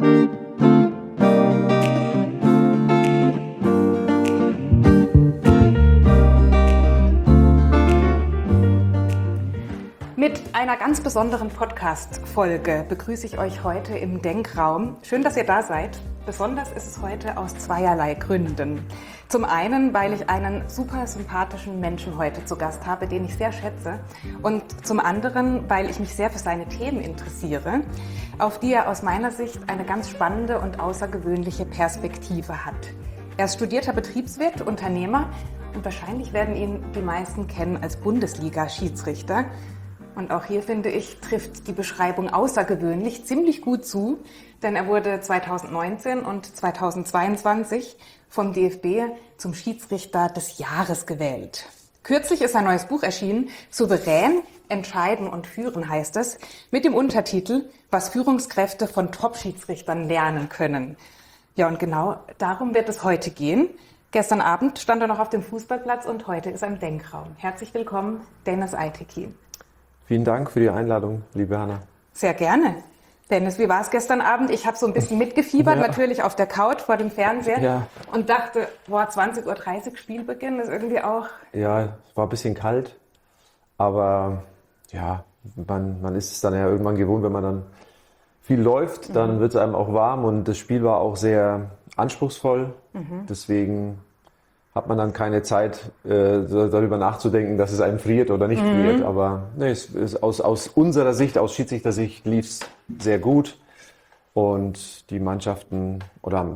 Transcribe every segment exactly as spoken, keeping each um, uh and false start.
Mit einer ganz besonderen Podcast-Folge begrüße ich euch heute im Denkraum. Schön, dass ihr da seid. Besonders ist es heute aus zweierlei Gründen. Zum einen, weil ich einen super sympathischen Menschen heute zu Gast habe, den ich sehr schätze. Und zum anderen, weil ich mich sehr für seine Themen interessiere, auf die er aus meiner Sicht eine ganz spannende und außergewöhnliche Perspektive hat. Er ist studierter Betriebswirt, Unternehmer und wahrscheinlich werden ihn die meisten kennen als Bundesliga-Schiedsrichter. Und auch hier, finde ich, trifft die Beschreibung außergewöhnlich ziemlich gut zu, denn er wurde zweitausendneunzehn und zweitausendzweiundzwanzig vom D F B zum Schiedsrichter des Jahres gewählt. Kürzlich ist ein neues Buch erschienen, Souverän, Entscheiden und Führen heißt es, mit dem Untertitel Was Führungskräfte von Top-Schiedsrichtern lernen können. Ja, und genau darum wird es heute gehen. Gestern Abend stand er noch auf dem Fußballplatz und heute ist er im Denkraum. Herzlich willkommen, Dennis Aytekin. Vielen Dank für die Einladung, liebe Hanna. Sehr gerne. Dennis, wie war es gestern Abend? Ich habe so ein bisschen mitgefiebert, ja. natürlich auf der Couch vor dem Fernseher ja. und dachte, boah, zwanzig Uhr dreißig Spielbeginn ist irgendwie auch... Ja, es war ein bisschen kalt, aber ja, man, man ist es dann ja irgendwann gewohnt, wenn man dann viel läuft, dann mhm. wird es einem auch warm und das Spiel war auch sehr anspruchsvoll, mhm. deswegen hat man dann keine Zeit, äh, darüber nachzudenken, dass es einem friert oder nicht mhm. friert. Aber nee, es ist aus, aus unserer Sicht, aus Schiedsrichtersicht lief es sehr gut. Und die Mannschaften oder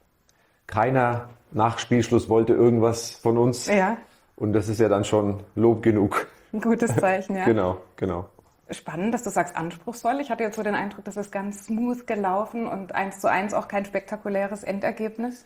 keiner nach Spielschluss wollte irgendwas von uns. Ja. Und das ist ja dann schon Lob genug. Ein gutes Zeichen, ja. Genau, genau. Spannend, dass du sagst anspruchsvoll. Ich hatte jetzt so den Eindruck, das ist ganz smooth gelaufen und eins zu eins auch kein spektakuläres Endergebnis.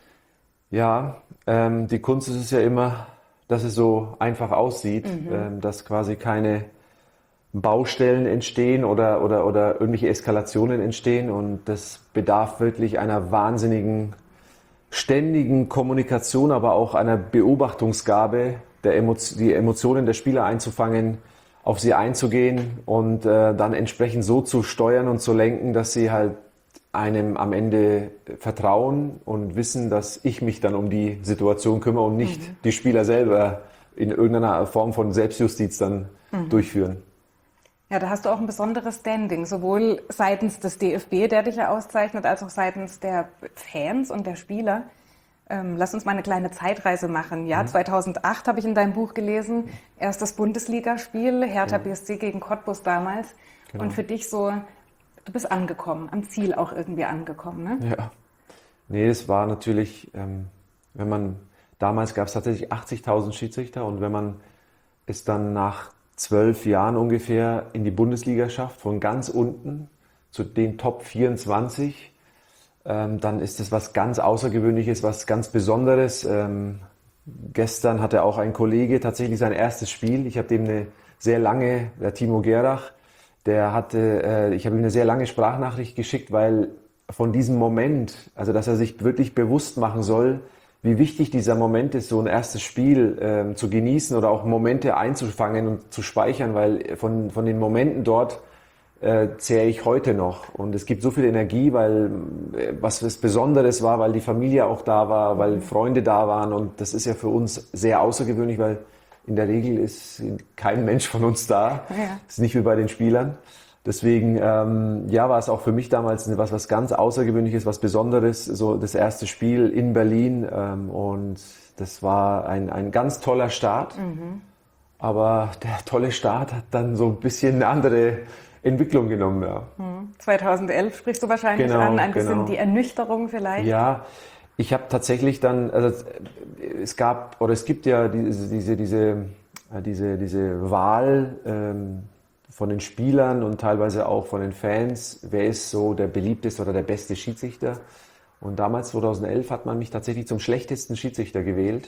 Ja, ähm, die Kunst ist es ja immer, dass es so einfach aussieht, mhm. ähm, dass quasi keine Baustellen entstehen oder, oder, oder irgendwelche Eskalationen entstehen. Und das bedarf wirklich einer wahnsinnigen, ständigen Kommunikation, aber auch einer Beobachtungsgabe, der Emo- die Emotionen der Spieler einzufangen, auf sie einzugehen und äh, dann entsprechend so zu steuern und zu lenken, dass sie halt einem am Ende vertrauen und wissen, dass ich mich dann um die Situation kümmere und nicht mhm. die Spieler selber in irgendeiner Form von Selbstjustiz dann mhm. durchführen. Ja, da hast du auch ein besonderes Standing, sowohl seitens des D F B, der dich ja auszeichnet, als auch seitens der Fans und der Spieler. Ähm, lass uns mal eine kleine Zeitreise machen. Ja, mhm. zweitausendacht habe ich in deinem Buch gelesen, erstes Bundesligaspiel, Hertha mhm. B S C gegen Cottbus damals. Genau. Und für dich so... Du bist angekommen, am Ziel auch irgendwie angekommen, ne? Ja. Nee, es war natürlich, ähm, wenn man, damals gab es tatsächlich achtzigtausend Schiedsrichter und wenn man es dann nach zwölf Jahren ungefähr in die Bundesliga schafft, von ganz unten zu den Top vierundzwanzig, ähm, dann ist das was ganz Außergewöhnliches, was ganz Besonderes. Ähm, gestern hatte auch ein Kollege tatsächlich sein erstes Spiel. Ich habe dem eine sehr lange, der Timo Gerach, Der hatte, äh, ich habe ihm eine sehr lange Sprachnachricht geschickt, weil von diesem Moment, also dass er sich wirklich bewusst machen soll, wie wichtig dieser Moment ist, so ein erstes Spiel äh, zu genießen oder auch Momente einzufangen und zu speichern, weil von, von den Momenten dort äh, zehre ich heute noch. Und es gibt so viel Energie, weil äh, was was Besonderes war, weil die Familie auch da war, weil Freunde da waren und das ist ja für uns sehr außergewöhnlich, weil in der Regel ist kein Mensch von uns da. Ja. Das ist nicht wie bei den Spielern. Deswegen ähm, ja, war es auch für mich damals was, was ganz Außergewöhnliches, was Besonderes. So das erste Spiel in Berlin. Ähm, und das war ein, ein ganz toller Start. Mhm. Aber der tolle Start hat dann so ein bisschen eine andere Entwicklung genommen. Ja. Mhm. zweitausendelf sprichst du wahrscheinlich genau, an. Ein bisschen genau. die Ernüchterung vielleicht. Ja. Ich habe tatsächlich dann, also es gab oder es gibt ja diese, diese, diese, diese, diese Wahl ähm, von den Spielern und teilweise auch von den Fans, wer ist so der beliebteste oder der beste Schiedsrichter. Und damals, zweitausendelf, hat man mich tatsächlich zum schlechtesten Schiedsrichter gewählt.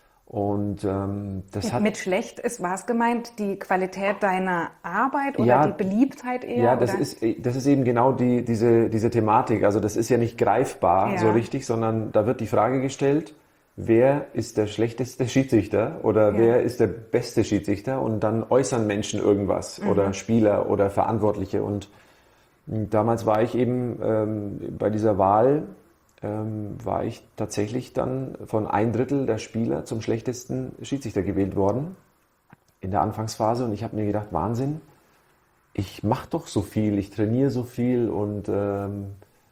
Und ähm, das hat... Mit schlecht ist was gemeint? Die Qualität deiner Arbeit oder ja, die Beliebtheit eher? Ja, das oder? ist, das ist eben genau die, diese, diese Thematik. Also das ist ja nicht greifbar ja. so richtig, sondern da wird die Frage gestellt, wer ist der schlechteste Schiedsrichter oder ja. wer ist der beste Schiedsrichter? Und dann äußern Menschen irgendwas mhm. oder Spieler oder Verantwortliche. Und Damals war ich eben ähm, bei dieser Wahl, ähm, war ich tatsächlich dann von ein Drittel der Spieler zum schlechtesten Schiedsrichter gewählt worden in der Anfangsphase. Und ich habe mir gedacht, Wahnsinn, ich mache doch so viel, ich trainiere so viel und ähm,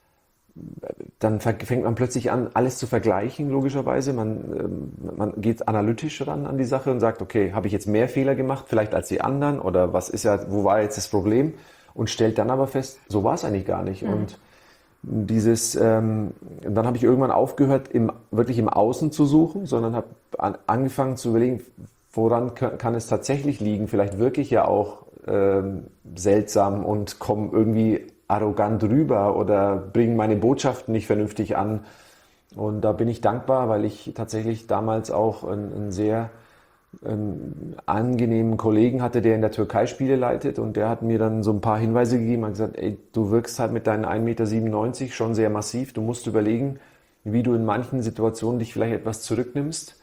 dann fängt man plötzlich an, alles zu vergleichen, logischerweise. Man, ähm, man geht analytisch ran an die Sache und sagt, okay, habe ich jetzt mehr Fehler gemacht, vielleicht als die anderen oder was ist ja, wo war jetzt das Problem? Und stellt dann aber fest, so war es eigentlich gar nicht. Mhm. Und dieses, ähm, dann habe ich irgendwann aufgehört, im, wirklich im Außen zu suchen, sondern habe an, angefangen zu überlegen, woran kann, kann es tatsächlich liegen? Vielleicht wirklich ja auch ähm, seltsam und komme irgendwie arrogant rüber oder bringen meine Botschaften nicht vernünftig an. Und da bin ich dankbar, weil ich tatsächlich damals auch einen, einen sehr einen angenehmen Kollegen hatte, der in der Türkei Spiele leitet, und der hat mir dann so ein paar Hinweise gegeben, hat gesagt, ey, du wirkst halt mit deinen ein Meter siebenundneunzig schon sehr massiv, du musst überlegen, wie du in manchen Situationen dich vielleicht etwas zurücknimmst.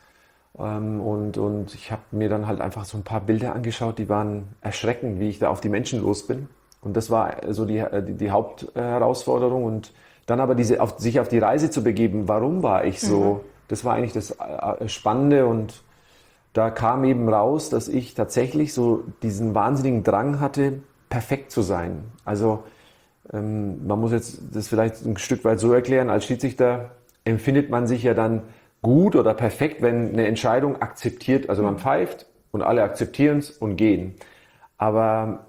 Und, und ich habe mir dann halt einfach so ein paar Bilder angeschaut, die waren erschreckend, wie ich da auf die Menschen los bin. Und das war so die, die, die Hauptherausforderung. Und dann aber diese, auf, sich auf die Reise zu begeben, warum war ich so, mhm. das war eigentlich das Spannende. Und da kam eben raus, dass ich tatsächlich so diesen wahnsinnigen Drang hatte, perfekt zu sein. Also ähm, man muss jetzt das vielleicht ein Stück weit so erklären, als Schiedsrichter empfindet man sich ja dann gut oder perfekt, wenn eine Entscheidung akzeptiert, also man pfeift und alle akzeptieren es und gehen. Aber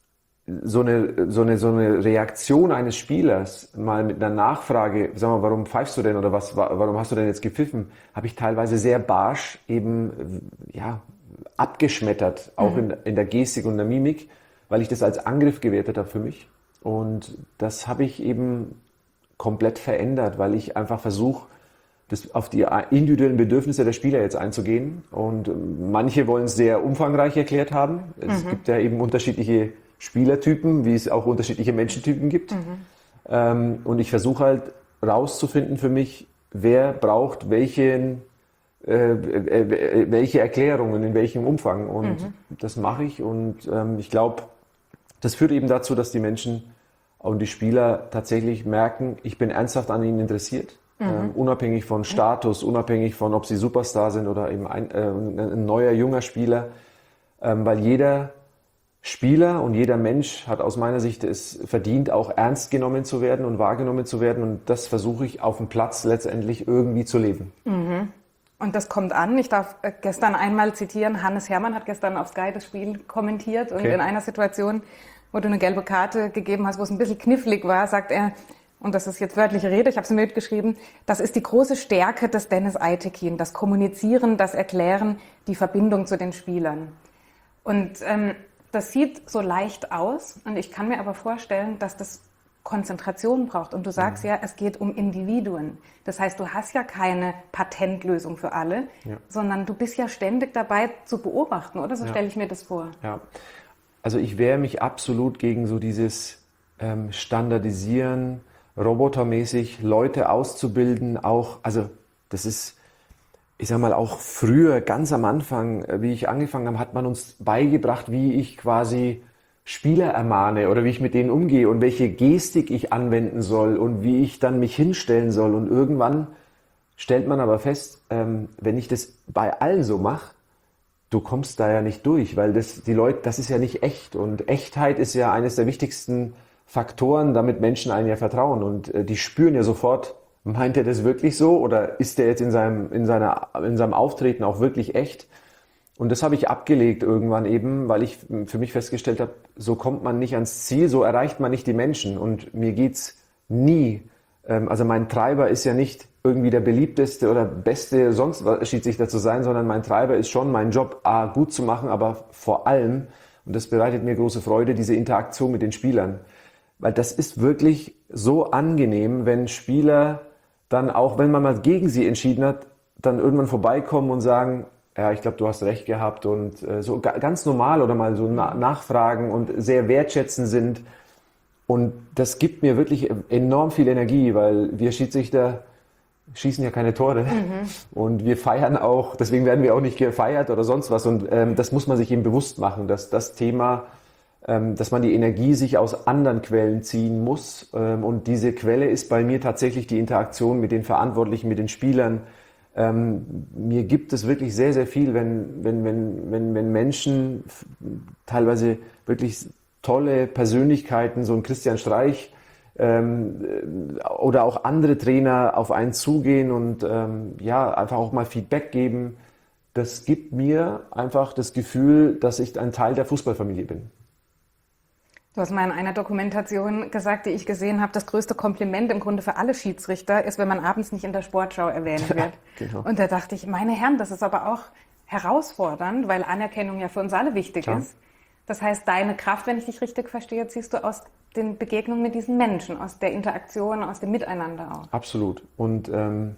so eine, so eine, so eine Reaktion eines Spielers, mal mit einer Nachfrage, sag mal, warum pfeifst du denn oder was, warum hast du denn jetzt gepfiffen, habe ich teilweise sehr barsch eben, ja, abgeschmettert, auch mhm. in, in der Gestik und der Mimik, weil ich das als Angriff gewertet habe für mich. Und das habe ich eben komplett verändert, weil ich einfach versuche, das auf die individuellen Bedürfnisse der Spieler jetzt einzugehen. Und manche wollen es sehr umfangreich erklärt haben. Es mhm. gibt ja eben unterschiedliche Spielertypen, wie es auch unterschiedliche Menschentypen gibt. Mhm. Ähm, und ich versuche halt rauszufinden für mich, wer braucht welchen, äh, äh, welche Erklärungen, in welchem Umfang. Und mhm. das mache ich. Und ähm, ich glaube, das führt eben dazu, dass die Menschen und die Spieler tatsächlich merken, ich bin ernsthaft an ihnen interessiert. Mhm. Ähm, unabhängig von Status, unabhängig von, ob sie Superstar sind oder eben ein, äh, ein neuer, junger Spieler. Ähm, weil jeder Spieler und jeder Mensch hat aus meiner Sicht es verdient, auch ernst genommen zu werden und wahrgenommen zu werden. Und das versuche ich auf dem Platz letztendlich irgendwie zu leben. Mhm. Und das kommt an. Ich darf gestern einmal zitieren, Hannes Hermann hat gestern auf Sky das Spiel kommentiert. Und okay. in einer Situation, wo du eine gelbe Karte gegeben hast, wo es ein bisschen knifflig war, sagt er, und das ist jetzt wörtliche Rede, ich habe es mir mitgeschrieben, das ist die große Stärke des Dennis Aytekin, das Kommunizieren, das Erklären, die Verbindung zu den Spielern. Und ähm, das sieht so leicht aus, und ich kann mir aber vorstellen, dass das Konzentration braucht. Und du sagst ja, es geht um Individuen. Das heißt, du hast ja keine Patentlösung für alle, ja. sondern du bist ja ständig dabei zu beobachten, oder? So ja. stelle ich mir das vor. Ja, also ich wehre mich absolut gegen so dieses ähm, Standardisieren, robotermäßig Leute auszubilden, auch, also das ist, ich sag mal, auch früher, ganz am Anfang, wie ich angefangen habe, hat man uns beigebracht, wie ich quasi Spieler ermahne oder wie ich mit denen umgehe und welche Gestik ich anwenden soll und wie ich dann mich hinstellen soll. Und irgendwann stellt man aber fest, ähm, wenn ich das bei allen so mache, du kommst da ja nicht durch, weil das, die Leute, das ist ja nicht echt. Und Echtheit ist ja eines der wichtigsten Faktoren, damit Menschen einem ja vertrauen. Und äh, die spüren ja sofort, meint er das wirklich so oder ist der jetzt in seinem, in seiner, in seinem Auftreten auch wirklich echt? Und das habe ich abgelegt irgendwann eben, weil ich für mich festgestellt habe, so kommt man nicht ans Ziel, so erreicht man nicht die Menschen. Und mir geht's nie, ähm, also mein Treiber ist ja nicht irgendwie der beliebteste oder beste sonst was Schiedsrichter zu sein, sondern mein Treiber ist schon, meinen Job A, gut zu machen, aber vor allem, und das bereitet mir große Freude, diese Interaktion mit den Spielern. Weil das ist wirklich so angenehm, wenn Spieler dann auch, wenn man mal gegen sie entschieden hat, dann irgendwann vorbeikommen und sagen, ja, ich glaube, du hast recht gehabt und äh, so ga, ganz normal oder mal so na, nachfragen und sehr wertschätzend sind. Und das gibt mir wirklich enorm viel Energie, weil wir Schiedsrichter schießen ja keine Tore mhm. und wir feiern auch, deswegen werden wir auch nicht gefeiert oder sonst was. Und ähm, das muss man sich eben bewusst machen, dass das Thema ähm, dass man die Energie sich aus anderen Quellen ziehen muss. Ähm, und diese Quelle ist bei mir tatsächlich die Interaktion mit den Verantwortlichen, mit den Spielern. Ähm, mir gibt es wirklich sehr, sehr viel, wenn, wenn, wenn, wenn, wenn Menschen, teilweise wirklich tolle Persönlichkeiten, so ein Christian Streich ähm, oder auch andere Trainer auf einen zugehen und ähm, ja, einfach auch mal Feedback geben. Das gibt mir einfach das Gefühl, dass ich ein Teil der Fußballfamilie bin. Du hast mal in einer Dokumentation gesagt, die ich gesehen habe, das größte Kompliment im Grunde für alle Schiedsrichter ist, wenn man abends nicht in der Sportschau erwähnt wird. Genau. Und da dachte ich, meine Herren, das ist aber auch herausfordernd, weil Anerkennung ja für uns alle wichtig Klar. ist. Das heißt, deine Kraft, wenn ich dich richtig verstehe, ziehst du aus den Begegnungen mit diesen Menschen, aus der Interaktion, aus dem Miteinander auch. Absolut. Und ähm,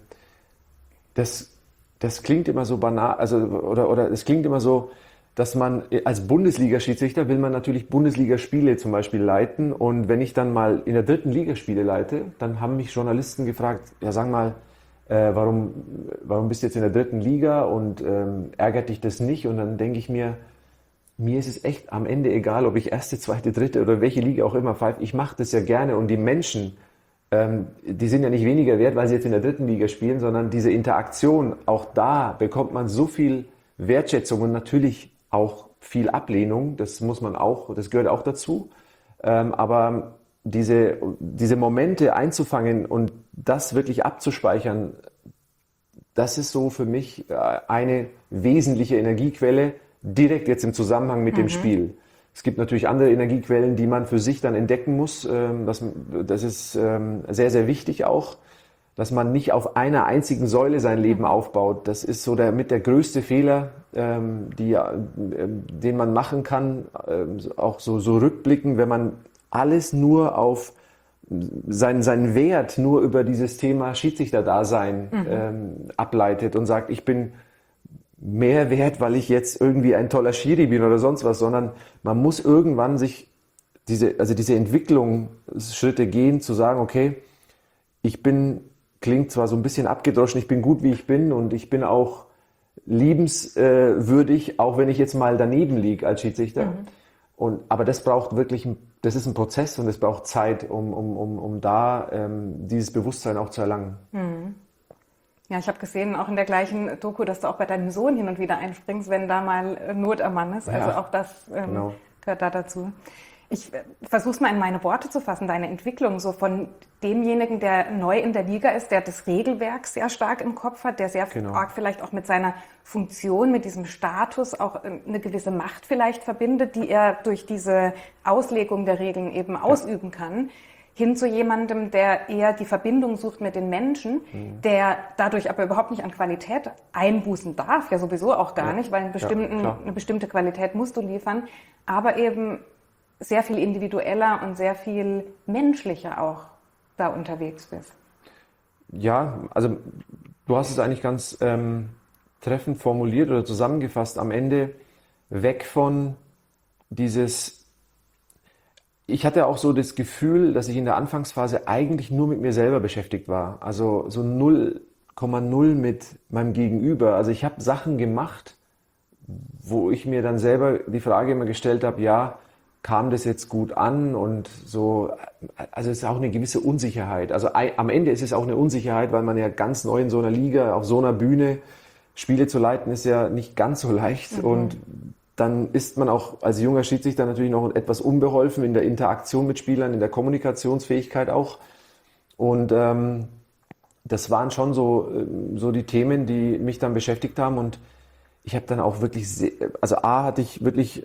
das, das klingt immer so banal, also oder, oder es klingt immer so, dass man als Bundesliga-Schiedsrichter will man natürlich Bundesligaspiele zum Beispiel leiten. Und wenn ich dann mal in der dritten Liga Spiele leite, dann haben mich Journalisten gefragt, ja sag mal, äh, warum, warum bist du jetzt in der dritten Liga und ähm, ärgert dich das nicht? Und dann denke ich mir, mir ist es echt am Ende egal, ob ich erste, zweite, dritte oder welche Liga auch immer pfeife. Ich mache das ja gerne und die Menschen, ähm, die sind ja nicht weniger wert, weil sie jetzt in der dritten Liga spielen, sondern diese Interaktion, auch da bekommt man so viel Wertschätzung und natürlich auch viel Ablehnung, das muss man auch, das gehört auch dazu. Ähm, aber diese, diese Momente einzufangen und das wirklich abzuspeichern, das ist so für mich eine wesentliche Energiequelle, direkt jetzt im Zusammenhang mit mhm. dem Spiel. Es gibt natürlich andere Energiequellen, die man für sich dann entdecken muss. Das, das ist sehr, sehr wichtig auch, dass man nicht auf einer einzigen Säule sein Leben aufbaut. Das ist so der, mit der größte Fehler, ähm, die, äh, den man machen kann, äh, auch so, so rückblicken, wenn man alles nur auf seinen, seinen Wert nur über dieses Thema Schiedsrichterdasein mhm. ähm, ableitet und sagt, ich bin mehr wert, weil ich jetzt irgendwie ein toller Schiri bin oder sonst was, sondern man muss irgendwann sich diese, also diese Entwicklungsschritte gehen, zu sagen, okay, ich bin klingt zwar so ein bisschen abgedroschen, ich bin gut, wie ich bin und ich bin auch liebenswürdig, auch wenn ich jetzt mal daneben liege als Schiedsrichter. Mhm. Und, aber das braucht wirklich, das ist ein Prozess und es braucht Zeit, um, um, um, um da ähm, dieses Bewusstsein auch zu erlangen. Mhm. Ja, ich habe gesehen, auch in der gleichen Doku, dass du auch bei deinem Sohn hin und wieder einspringst, wenn da mal Not am Mann ist. Also ja, auch das ähm, genau. gehört da dazu. Ich versuche es mal in meine Worte zu fassen, deine Entwicklung, so von demjenigen, der neu in der Liga ist, der das Regelwerk sehr stark im Kopf hat, der sehr genau. arg vielleicht auch mit seiner Funktion, mit diesem Status auch eine gewisse Macht vielleicht verbindet, die er durch diese Auslegung der Regeln eben ja. ausüben kann, hin zu jemandem, der eher die Verbindung sucht mit den Menschen, mhm. der dadurch aber überhaupt nicht an Qualität einbußen darf, ja sowieso auch gar ja. nicht, weil einen bestimmten, ja, eine bestimmte Qualität musst du liefern, aber eben sehr viel individueller und sehr viel menschlicher auch da unterwegs bist. Ja, also du hast es eigentlich ganz ähm, treffend formuliert oder zusammengefasst. Am Ende weg von dieses, ich hatte auch so das Gefühl, dass ich in der Anfangsphase eigentlich nur mit mir selber beschäftigt war. Also so null Komma null mit meinem Gegenüber. Also ich habe Sachen gemacht, wo ich mir dann selber die Frage immer gestellt habe, ja, kam das jetzt gut an und so, also es ist auch eine gewisse Unsicherheit. Also am Ende ist es auch eine Unsicherheit, weil man ja ganz neu in so einer Liga, auf so einer Bühne, Spiele zu leiten, ist ja nicht ganz so leicht. Mhm. Und dann ist man auch als junger Schiedsrichter natürlich noch etwas unbeholfen in der Interaktion mit Spielern, in der Kommunikationsfähigkeit auch. Und ähm, das waren schon so, so die Themen, die mich dann beschäftigt haben. Und ich habe dann auch wirklich, sehr, also A, hatte ich wirklich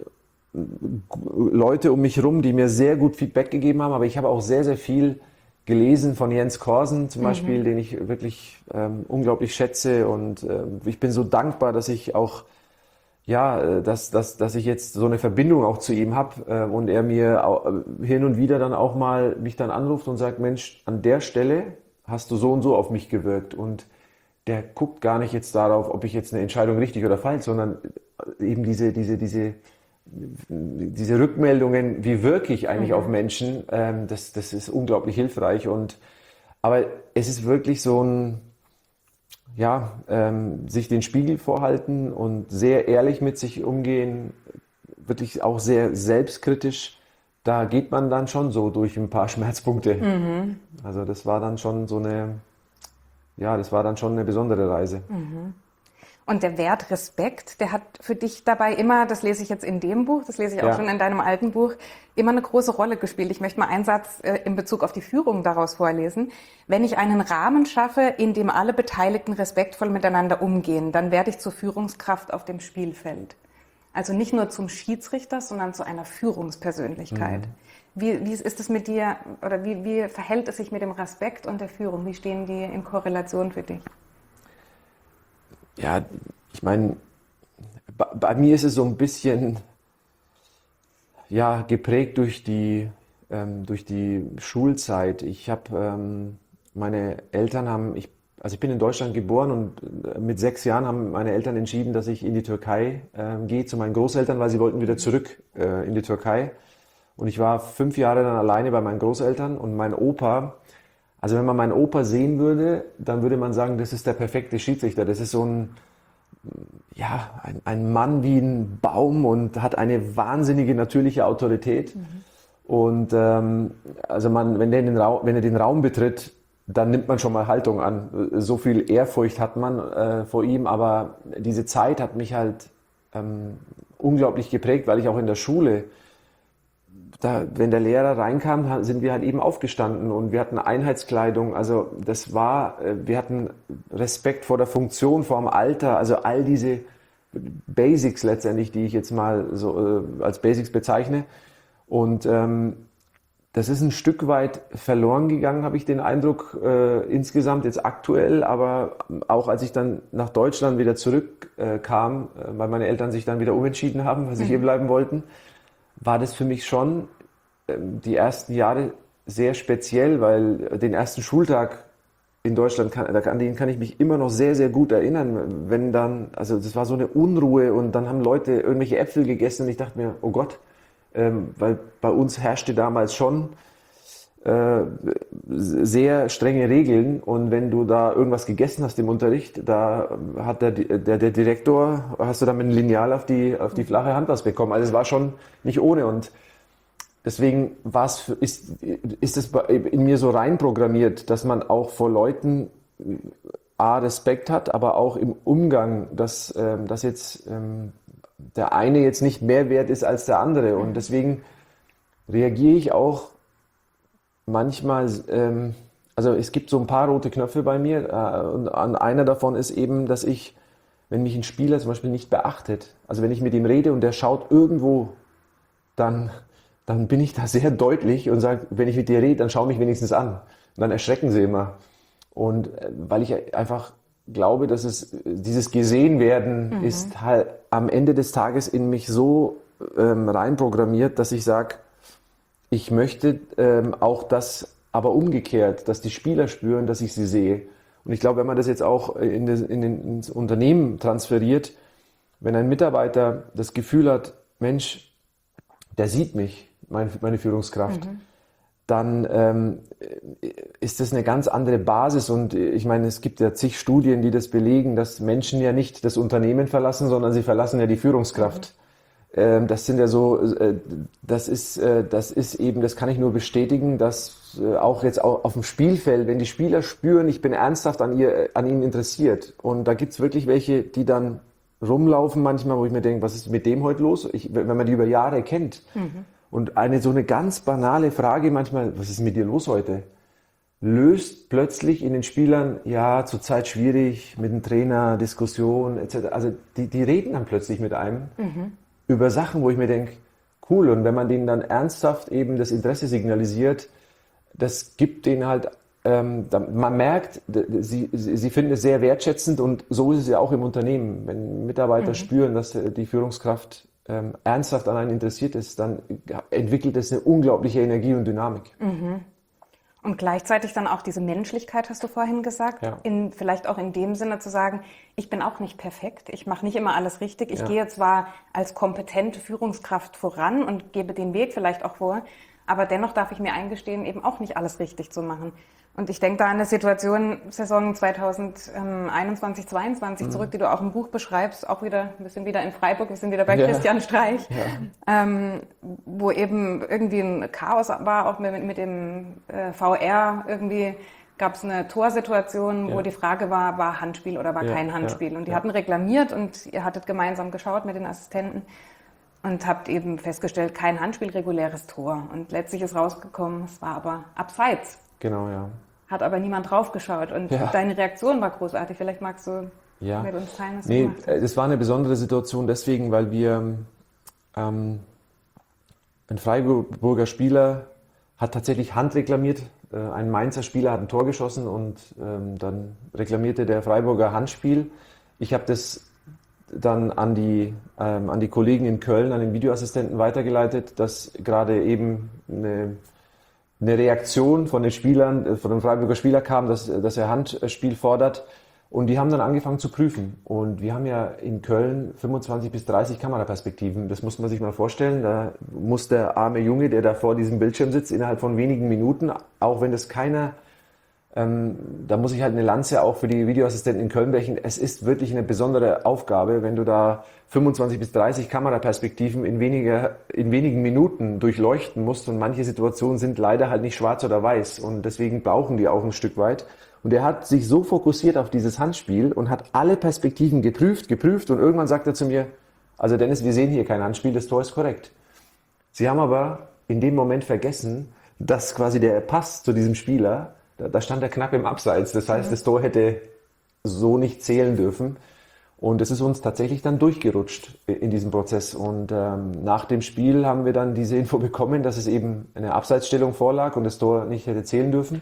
Leute um mich herum, die mir sehr gut Feedback gegeben haben, aber ich habe auch sehr, sehr viel gelesen von Jens Korsen zum mhm. Beispiel, den ich wirklich ähm, unglaublich schätze und äh, ich bin so dankbar, dass ich auch, ja, dass, dass, dass ich jetzt so eine Verbindung auch zu ihm habe äh, und er mir auch, äh, hin und wieder dann auch mal mich dann anruft und sagt, Mensch, an der Stelle hast du so und so auf mich gewirkt und der guckt gar nicht jetzt darauf, ob ich jetzt eine Entscheidung richtig oder falsch, sondern eben diese, diese, diese diese Rückmeldungen, wie wirke ich eigentlich mhm. auf Menschen, ähm, das, das ist unglaublich hilfreich. Und, aber es ist wirklich so ein, ja, ähm, sich den Spiegel vorhalten und sehr ehrlich mit sich umgehen, wirklich auch sehr selbstkritisch da geht man dann schon so durch ein paar Schmerzpunkte. Mhm. Also das war dann schon so eine, ja, das war dann schon eine besondere Reise. Mhm. Und der Wert Respekt, der hat für dich dabei immer, das lese ich jetzt in dem Buch, das lese ich auch Ja. schon in deinem alten Buch, immer eine große Rolle gespielt. Ich möchte mal einen Satz äh, in Bezug auf die Führung daraus vorlesen. Wenn ich einen Rahmen schaffe, in dem alle Beteiligten respektvoll miteinander umgehen, dann werde ich zur Führungskraft auf dem Spielfeld. Also nicht nur zum Schiedsrichter, sondern zu einer Führungspersönlichkeit. Mhm. Wie, wie ist es mit dir, oder wie, wie verhält es sich mit dem Respekt und der Führung? Wie stehen die in Korrelation für dich? Ja, ich meine, bei, bei mir ist es so ein bisschen ja, geprägt durch die, ähm, durch die Schulzeit. Ich habe, ähm, meine Eltern haben, ich, also ich bin in Deutschland geboren und mit sechs Jahren haben meine Eltern entschieden, dass ich in die Türkei äh, gehe zu meinen Großeltern, weil sie wollten wieder zurück äh, in die Türkei. Und ich war fünf Jahre dann alleine bei meinen Großeltern und mein Opa. Also wenn man meinen Opa sehen würde, dann würde man sagen, das ist der perfekte Schiedsrichter. Das ist so ein, ja, ein, ein Mann wie ein Baum und hat eine wahnsinnige natürliche Autorität. Mhm. Und ähm, also man, wenn, der in den Raum, wenn er den Raum betritt, dann nimmt man schon mal Haltung an. So viel Ehrfurcht hat man äh, vor ihm, aber diese Zeit hat mich halt ähm, unglaublich geprägt, weil ich auch in der Schule, da, wenn der Lehrer reinkam, sind wir halt eben aufgestanden und wir hatten Einheitskleidung. Also das war, wir hatten Respekt vor der Funktion, vor dem Alter. Also all diese Basics letztendlich, die ich jetzt mal so äh, als Basics bezeichne. Und ähm, das ist ein Stück weit verloren gegangen, habe ich den Eindruck, äh, insgesamt jetzt aktuell. Aber auch als ich dann nach Deutschland wieder zurückkam, äh, weil meine Eltern sich dann wieder umentschieden haben, weil sie mhm. hier bleiben wollten, war das für mich schon ähm, die ersten Jahre sehr speziell, weil den ersten Schultag in Deutschland, kann, an den kann ich mich immer noch sehr, sehr gut erinnern. Wenn dann, also das war so eine Unruhe und dann haben Leute irgendwelche Äpfel gegessen und ich dachte mir, oh Gott, ähm, weil bei uns herrschte damals schon äh, sehr strenge Regeln und wenn du da irgendwas gegessen hast im Unterricht, da hat der, der, der Direktor, hast du dann mit einem Lineal auf die, auf die flache Hand was bekommen. Also es war schon nicht ohne und deswegen war's, ist, ist es in mir so reinprogrammiert, dass man auch vor Leuten A, Respekt hat, aber auch im Umgang, dass, ähm, dass jetzt ähm, der eine jetzt nicht mehr wert ist als der andere und deswegen reagiere ich auch manchmal, ähm, also es gibt so ein paar rote Knöpfe bei mir äh, und an einer davon ist eben, dass ich, wenn mich ein Spieler zum Beispiel nicht beachtet, also wenn ich mit ihm rede und der schaut irgendwo, dann, dann bin ich da sehr deutlich und sage, wenn ich mit dir rede, dann schau mich wenigstens an. Und dann erschrecken sie immer. Und äh, weil ich einfach glaube, dass es dieses Gesehenwerden mhm. ist halt am Ende des Tages in mich so ähm, reinprogrammiert, dass ich sage, ich möchte ähm, auch das, aber umgekehrt, dass die Spieler spüren, dass ich sie sehe. Und ich glaube, wenn man das jetzt auch in das, in den, ins Unternehmen transferiert, wenn ein Mitarbeiter das Gefühl hat, Mensch, der sieht mich, mein, meine Führungskraft, mhm. dann ähm, ist das eine ganz andere Basis. Und ich meine, es gibt ja zig Studien, die das belegen, dass Menschen ja nicht das Unternehmen verlassen, sondern sie verlassen ja die Führungskraft. Mhm. Das sind ja so, das ist, das ist eben, das kann ich nur bestätigen, dass auch jetzt auf dem Spielfeld, wenn die Spieler spüren, ich bin ernsthaft an ihr, an ihnen interessiert. Und da gibt's wirklich welche, die dann rumlaufen manchmal, wo ich mir denke, was ist mit dem heute los? Ich, wenn man die über Jahre kennt. Mhm. Und eine so eine ganz banale Frage manchmal, was ist mit dir los heute? Löst plötzlich in den Spielern, ja, zurzeit schwierig, mit dem Trainer, Diskussion et cetera. Also die, die reden dann plötzlich mit einem. Mhm. Über Sachen, wo ich mir denke, cool, und wenn man denen dann ernsthaft eben das Interesse signalisiert, das gibt denen halt, ähm, man merkt, sie, sie finden es sehr wertschätzend und so ist es ja auch im Unternehmen. Wenn Mitarbeiter mhm. spüren, dass die Führungskraft ähm, ernsthaft an einen interessiert ist, dann entwickelt es eine unglaubliche Energie und Dynamik. Mhm. Und gleichzeitig dann auch diese Menschlichkeit, hast du vorhin gesagt, ja. in, vielleicht auch in dem Sinne zu sagen, ich bin auch nicht perfekt, ich mache nicht immer alles richtig, ich ja. gehe zwar als kompetente Führungskraft voran und gebe den Weg vielleicht auch vor, aber dennoch darf ich mir eingestehen, eben auch nicht alles richtig zu machen. Und ich denke da an eine Situation, Saison zweitausendeinundzwanzig, zweiundzwanzig mhm. zurück, die du auch im Buch beschreibst, auch wieder, wir sind wieder in Freiburg, wir sind wieder bei ja. Christian Streich, ja. ähm, wo eben irgendwie ein Chaos war, auch mit, mit dem äh, V R irgendwie gab es eine Torsituation, ja. wo die Frage war, war Handspiel oder war ja, kein Handspiel. Ja, und die ja. hatten reklamiert und ihr hattet gemeinsam geschaut mit den Assistenten und habt eben festgestellt, kein Handspiel, reguläres Tor. Und letztlich ist rausgekommen, es war aber abseits. Genau, ja. Hat aber niemand drauf geschaut und ja. deine Reaktion war großartig. Vielleicht magst du ja. mit uns teilen, was nee, du gemacht hast. Das war eine besondere Situation deswegen, weil wir ähm, ein Freiburger Spieler hat tatsächlich Hand reklamiert. Äh, ein Mainzer Spieler hat ein Tor geschossen und ähm, dann reklamierte der Freiburger Handspiel. Ich habe das dann an die, ähm, an die Kollegen in Köln, an den Videoassistenten weitergeleitet, dass gerade eben eine eine Reaktion von den Spielern, von dem Freiburger Spieler kam, dass, dass er Handspiel fordert. Und die haben dann angefangen zu prüfen. Und wir haben ja in Köln fünfundzwanzig bis dreißig Kameraperspektiven. Das muss man sich mal vorstellen. Da muss der arme Junge, der da vor diesem Bildschirm sitzt, innerhalb von wenigen Minuten, auch wenn das keiner, ähm, da muss ich halt eine Lanze auch für die Videoassistenten in Köln brechen. Es ist wirklich eine besondere Aufgabe, wenn du da fünfundzwanzig bis dreißig Kameraperspektiven in, weniger, in wenigen Minuten durchleuchten musst. Und manche Situationen sind leider halt nicht schwarz oder weiß. Und deswegen brauchen die auch ein Stück weit. Und er hat sich so fokussiert auf dieses Handspiel und hat alle Perspektiven geprüft, geprüft. Und irgendwann sagt er zu mir, also Dennis, wir sehen hier kein Handspiel, das Tor ist korrekt. Sie haben aber in dem Moment vergessen, dass quasi der Pass zu diesem Spieler, da, da stand er knapp im Abseits. Das heißt, das Tor hätte so nicht zählen dürfen. Und es ist uns tatsächlich dann durchgerutscht in diesem Prozess. Und ähm, nach dem Spiel haben wir dann diese Info bekommen, dass es eben eine Abseitsstellung vorlag und das Tor nicht hätte zählen dürfen.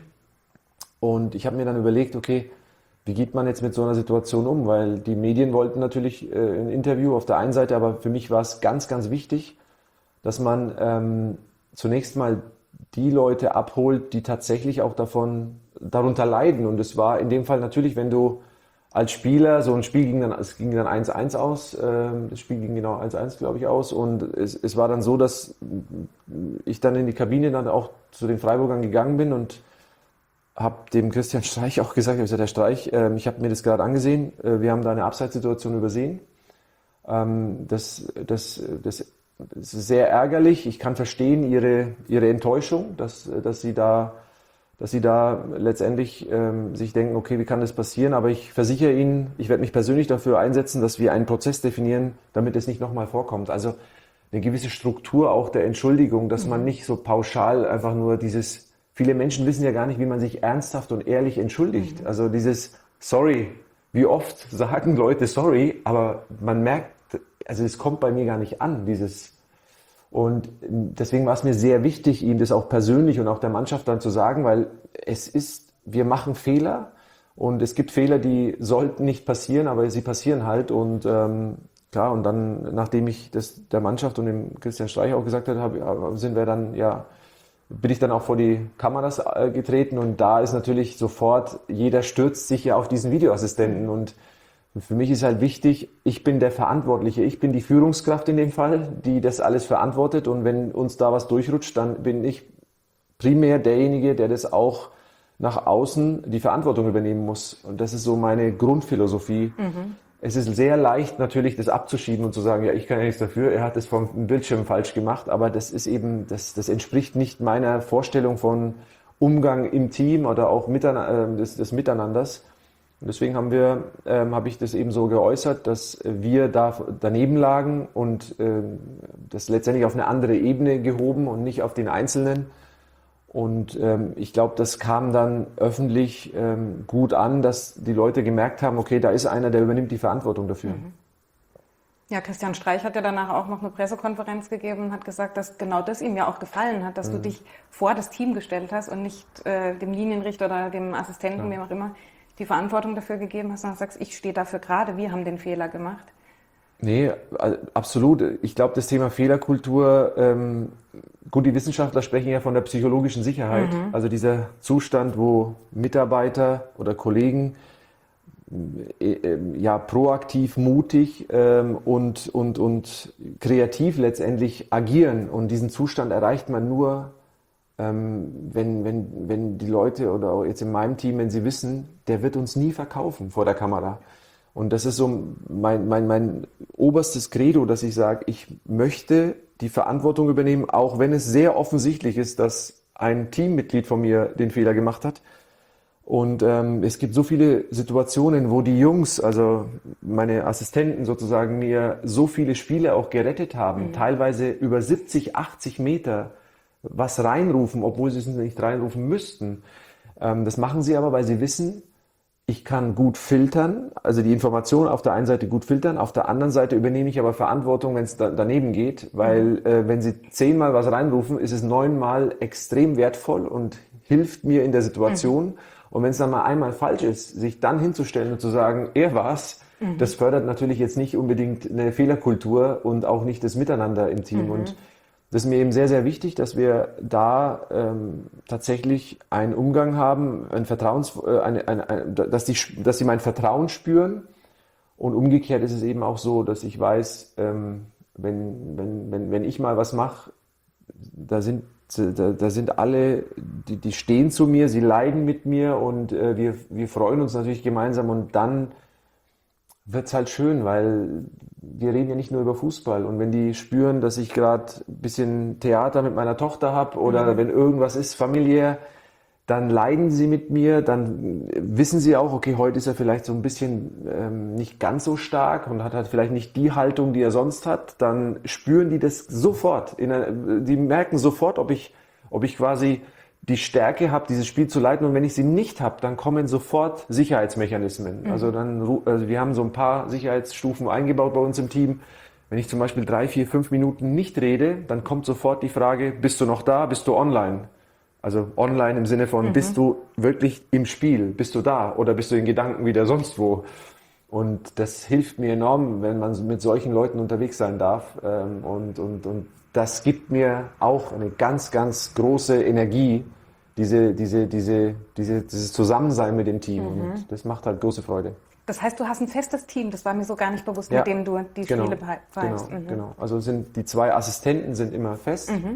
Und ich habe mir dann überlegt, okay, wie geht man jetzt mit so einer Situation um? Weil die Medien wollten natürlich äh, ein Interview auf der einen Seite, aber für mich war es ganz, ganz wichtig, dass man ähm, zunächst mal die Leute abholt, die tatsächlich auch davon darunter leiden. Und es war in dem Fall natürlich, wenn du als Spieler, so ein Spiel ging dann, es ging dann eins eins aus, äh, das Spiel ging genau eins eins, glaube ich, aus. Und es, es war dann so, dass ich dann in die Kabine dann auch zu den Freiburgern gegangen bin und habe dem Christian Streich auch gesagt, ich habe gesagt, Herr Streich, äh, ich habe mir das gerade angesehen, äh, wir haben da eine Abseitssituation übersehen. Ähm, das, das, das, das ist sehr ärgerlich. Ich kann verstehen Ihre, Ihre Enttäuschung, dass, dass Sie da dass sie da letztendlich ähm, sich denken, okay, wie kann das passieren? Aber ich versichere Ihnen, ich werde mich persönlich dafür einsetzen, dass wir einen Prozess definieren, damit es nicht nochmal vorkommt. Also eine gewisse Struktur auch der Entschuldigung, dass mhm. man nicht so pauschal einfach nur dieses, viele Menschen wissen ja gar nicht, wie man sich ernsthaft und ehrlich entschuldigt. Mhm. Also dieses Sorry, wie oft sagen Leute Sorry, aber man merkt, also es kommt bei mir gar nicht an, dieses. Und deswegen war es mir sehr wichtig, ihm das auch persönlich und auch der Mannschaft dann zu sagen, weil es ist, wir machen Fehler und es gibt Fehler, die sollten nicht passieren, aber sie passieren halt. Und ähm, klar, und dann, nachdem ich das der Mannschaft und dem Christian Streich auch gesagt habe, sind wir dann, ja, bin ich dann auch vor die Kameras äh, getreten und da ist natürlich sofort, jeder stürzt sich ja auf diesen Videoassistenten und für mich ist halt wichtig, ich bin der Verantwortliche, ich bin die Führungskraft in dem Fall, die das alles verantwortet und wenn uns da was durchrutscht, dann bin ich primär derjenige, der das auch nach außen die Verantwortung übernehmen muss. Und das ist so meine Grundphilosophie. Mhm. Es ist sehr leicht natürlich, das abzuschieben und zu sagen, ja, ich kann ja nichts dafür, er hat das vom Bildschirm falsch gemacht, aber das ist eben, das, das entspricht nicht meiner Vorstellung von Umgang im Team oder auch miteinander, des, des Miteinanders. Und deswegen haben wir, ähm, habe ich das eben so geäußert, dass wir da daneben lagen und ähm, das letztendlich auf eine andere Ebene gehoben und nicht auf den Einzelnen. Und ähm, ich glaube, das kam dann öffentlich ähm, gut an, dass die Leute gemerkt haben, okay, da ist einer, der übernimmt die Verantwortung dafür. Mhm. Ja, Christian Streich hat ja danach auch noch eine Pressekonferenz gegeben und hat gesagt, dass genau das ihm ja auch gefallen hat, dass mhm. du dich vor das Team gestellt hast und nicht äh, dem Linienrichter oder dem Assistenten, ja. wem auch immer, die Verantwortung dafür gegeben hast und sagst, ich stehe dafür gerade, wir haben den Fehler gemacht. Nee, absolut. Ich glaube, das Thema Fehlerkultur, ähm, gut, die Wissenschaftler sprechen ja von der psychologischen Sicherheit. Mhm. Also dieser Zustand, wo Mitarbeiter oder Kollegen äh, äh, ja proaktiv, mutig ähm, und, und, und kreativ letztendlich agieren. Und diesen Zustand erreicht man nur, ähm, wenn, wenn, wenn die Leute oder auch jetzt in meinem Team, wenn sie wissen, der wird uns nie verkaufen vor der Kamera. Und das ist so mein, mein, mein oberstes Credo, dass ich sage, ich möchte die Verantwortung übernehmen, auch wenn es sehr offensichtlich ist, dass ein Teammitglied von mir den Fehler gemacht hat. Und ähm, es gibt so viele Situationen, wo die Jungs, also meine Assistenten sozusagen, mir so viele Spiele auch gerettet haben, mhm. teilweise über siebzig, achtzig Meter was reinrufen, obwohl sie es nicht reinrufen müssten. Ähm, das machen sie aber, weil sie wissen, ich kann gut filtern, also die Informationen auf der einen Seite gut filtern, auf der anderen Seite übernehme ich aber Verantwortung, wenn es da, daneben geht, weil mhm. äh, wenn sie zehnmal was reinrufen, ist es neunmal extrem wertvoll und hilft mir in der Situation. Mhm. Und wenn es dann mal einmal falsch ist, sich dann hinzustellen und zu sagen, er war's, mhm. das fördert natürlich jetzt nicht unbedingt eine Fehlerkultur und auch nicht das Miteinander im Team. Mhm. Und das ist mir eben sehr, sehr wichtig, dass wir da ähm, tatsächlich einen Umgang haben, ein Vertrauens, äh, eine, eine, eine, dass, die, dass sie mein Vertrauen spüren. Und umgekehrt ist es eben auch so, dass ich weiß, ähm, wenn, wenn, wenn, wenn ich mal was mache, da sind Da, da sind alle, die, die stehen zu mir, sie leiden mit mir und äh, wir, wir freuen uns natürlich gemeinsam und dann wird es halt schön, weil wir reden ja nicht nur über Fußball und wenn die spüren, dass ich gerade ein bisschen Theater mit meiner Tochter habe oder mhm. wenn irgendwas ist familiär, dann leiden sie mit mir, dann wissen sie auch, okay, heute ist er vielleicht so ein bisschen ähm, nicht ganz so stark und hat halt vielleicht nicht die Haltung, die er sonst hat, dann spüren die das sofort. In einer, die merken sofort, ob ich, ob ich quasi die Stärke habe, dieses Spiel zu leiten und wenn ich sie nicht habe, dann kommen sofort Sicherheitsmechanismen. Mhm. Also dann, also wir haben so ein paar Sicherheitsstufen eingebaut bei uns im Team. Wenn ich zum Beispiel drei, vier, fünf Minuten nicht rede, dann kommt sofort die Frage, bist du noch da, bist du online? Also online im Sinne von, mhm. bist du wirklich im Spiel? Bist du da? Oder bist du in Gedanken wieder sonst wo? Und das hilft mir enorm, wenn man mit solchen Leuten unterwegs sein darf. Und, und, und das gibt mir auch eine ganz, ganz große Energie, diese, diese, diese, diese, dieses Zusammensein mit dem Team. Mhm. Und das macht halt große Freude. Das heißt, du hast ein festes Team, das war mir so gar nicht bewusst, ja, mit dem du die genau, Spiele pfeifst. Genau, mhm. genau. Also sind die zwei Assistenten sind immer fest. Mhm.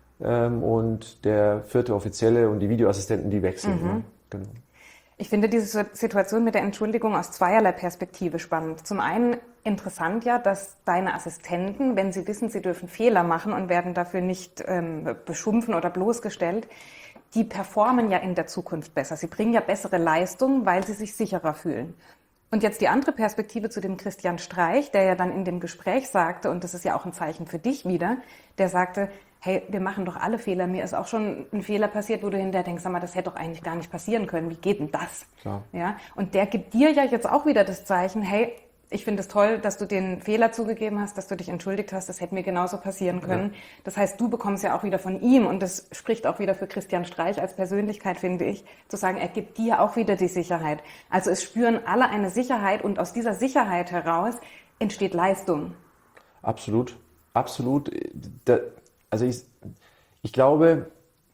Und der vierte Offizielle und die Videoassistenten, die wechseln. Mhm. Ne? Genau. Ich finde diese Situation mit der Entschuldigung aus zweierlei Perspektive spannend. Zum einen interessant ja, dass deine Assistenten, wenn sie wissen, sie dürfen Fehler machen und werden dafür nicht ähm, beschimpfen oder bloßgestellt, die performen ja in der Zukunft besser. Sie bringen ja bessere Leistung, weil sie sich sicherer fühlen. Und jetzt die andere Perspektive zu dem Christian Streich, der ja dann in dem Gespräch sagte, und das ist ja auch ein Zeichen für dich wieder, der sagte, hey, wir machen doch alle Fehler. Mir ist auch schon ein Fehler passiert, wo du hinterher denkst, sag mal, das hätte doch eigentlich gar nicht passieren können. Wie geht denn das? Klar. Ja? Und der gibt dir ja jetzt auch wieder das Zeichen, hey, ich finde es toll, dass du den Fehler zugegeben hast, dass du dich entschuldigt hast. Das hätte mir genauso passieren können. Ja. Das heißt, du bekommst ja auch wieder von ihm, und das spricht auch wieder für Christian Streich als Persönlichkeit, finde ich, zu sagen, er gibt dir auch wieder die Sicherheit. Also es spüren alle eine Sicherheit, und aus dieser Sicherheit heraus entsteht Leistung. Absolut, absolut. Da, also ich, ich glaube,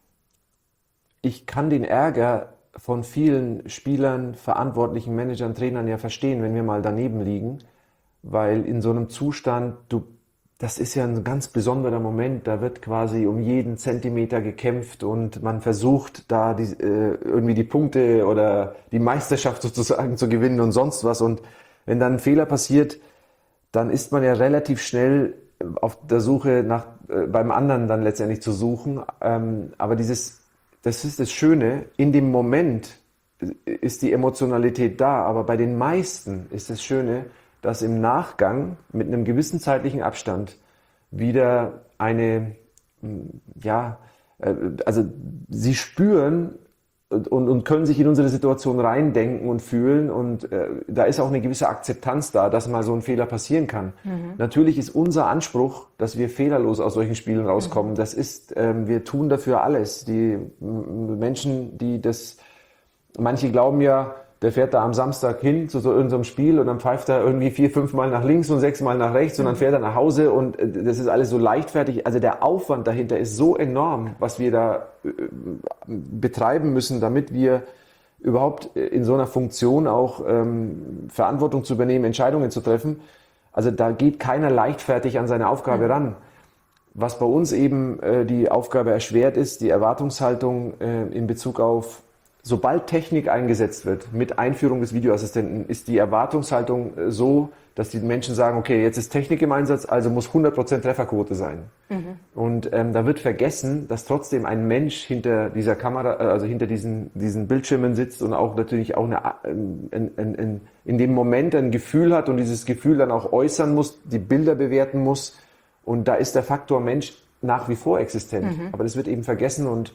ich kann den Ärger von vielen Spielern, Verantwortlichen, Managern, Trainern ja verstehen, wenn wir mal daneben liegen, weil in so einem Zustand, du, das ist ja ein ganz besonderer Moment, da wird quasi um jeden Zentimeter gekämpft und man versucht da die, äh, irgendwie die Punkte oder die Meisterschaft sozusagen zu gewinnen und sonst was, und wenn dann ein Fehler passiert, dann ist man ja relativ schnell auf der Suche nach, äh, beim anderen dann letztendlich zu suchen, ähm, aber dieses Das ist das Schöne, in dem Moment ist die Emotionalität da, aber bei den meisten ist das Schöne, dass im Nachgang mit einem gewissen zeitlichen Abstand wieder eine, ja, also sie spüren und, und können sich in unsere Situation reindenken und fühlen, und äh, da ist auch eine gewisse Akzeptanz da, dass mal so ein Fehler passieren kann. Mhm. Natürlich ist unser Anspruch, dass wir fehlerlos aus solchen Spielen rauskommen. Mhm. Das ist, ähm, wir tun dafür alles. Die m- Menschen, die das, manche glauben ja, der fährt da am Samstag hin zu so irgendeinem Spiel und dann pfeift er irgendwie vier, fünf Mal nach links und sechs Mal nach rechts, und dann fährt er nach Hause, und das ist alles so leichtfertig. Also der Aufwand dahinter ist so enorm, was wir da betreiben müssen, damit wir überhaupt in so einer Funktion auch ähm, Verantwortung zu übernehmen, Entscheidungen zu treffen. Also da geht keiner leichtfertig an seine Aufgabe mhm. ran. was bei uns eben äh, die Aufgabe erschwert ist, die Erwartungshaltung äh, in Bezug auf, sobald Technik eingesetzt wird, mit Einführung des Videoassistenten, ist die Erwartungshaltung äh, so, dass die Menschen sagen, okay, jetzt ist Technik im Einsatz, also muss hundert Prozent Trefferquote sein. Mhm. Und ähm, da wird vergessen, dass trotzdem ein Mensch hinter dieser Kamera, äh, also hinter diesen, diesen Bildschirmen sitzt und auch natürlich auch eine, ein, ein, ein, in dem Moment ein Gefühl hat und dieses Gefühl dann auch äußern muss, die Bilder bewerten muss. Und da ist der Faktor Mensch nach wie vor existent. Mhm. Aber das wird eben vergessen und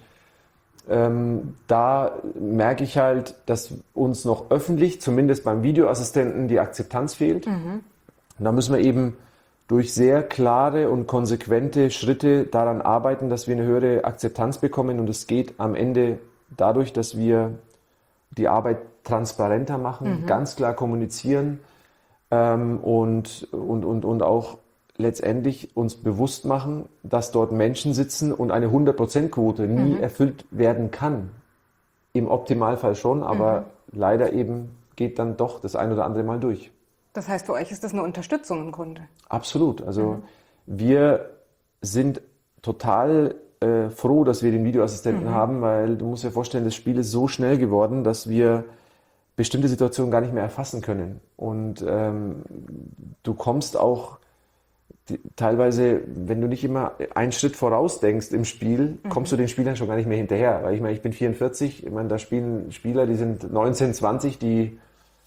Ähm, da merke ich halt, dass uns noch öffentlich, zumindest beim Videoassistenten, die Akzeptanz fehlt. Mhm. Und da müssen wir eben durch sehr klare und konsequente Schritte daran arbeiten, dass wir eine höhere Akzeptanz bekommen. Und es geht am Ende dadurch, dass wir die Arbeit transparenter machen, mhm. ganz klar kommunizieren ähm, und, und, und, und auch letztendlich uns bewusst machen, dass dort Menschen sitzen und eine hundert Prozent Quote nie mhm. erfüllt werden kann. Im Optimalfall schon, aber mhm. leider eben geht dann doch das ein oder andere Mal durch. Das heißt, für euch ist das eine Unterstützung im Grunde? Absolut. Also mhm. wir sind total äh, froh, dass wir den Videoassistenten mhm. haben, weil du musst dir vorstellen, das Spiel ist so schnell geworden, dass wir bestimmte Situationen gar nicht mehr erfassen können. Und ähm, du kommst auch Die, teilweise, wenn du nicht immer einen Schritt voraus denkst im Spiel, mhm. kommst du den Spielern schon gar nicht mehr hinterher. Weil ich meine, ich bin vierundvierzig, ich meine, da spielen Spieler, die sind neunzehn, zwanzig, die,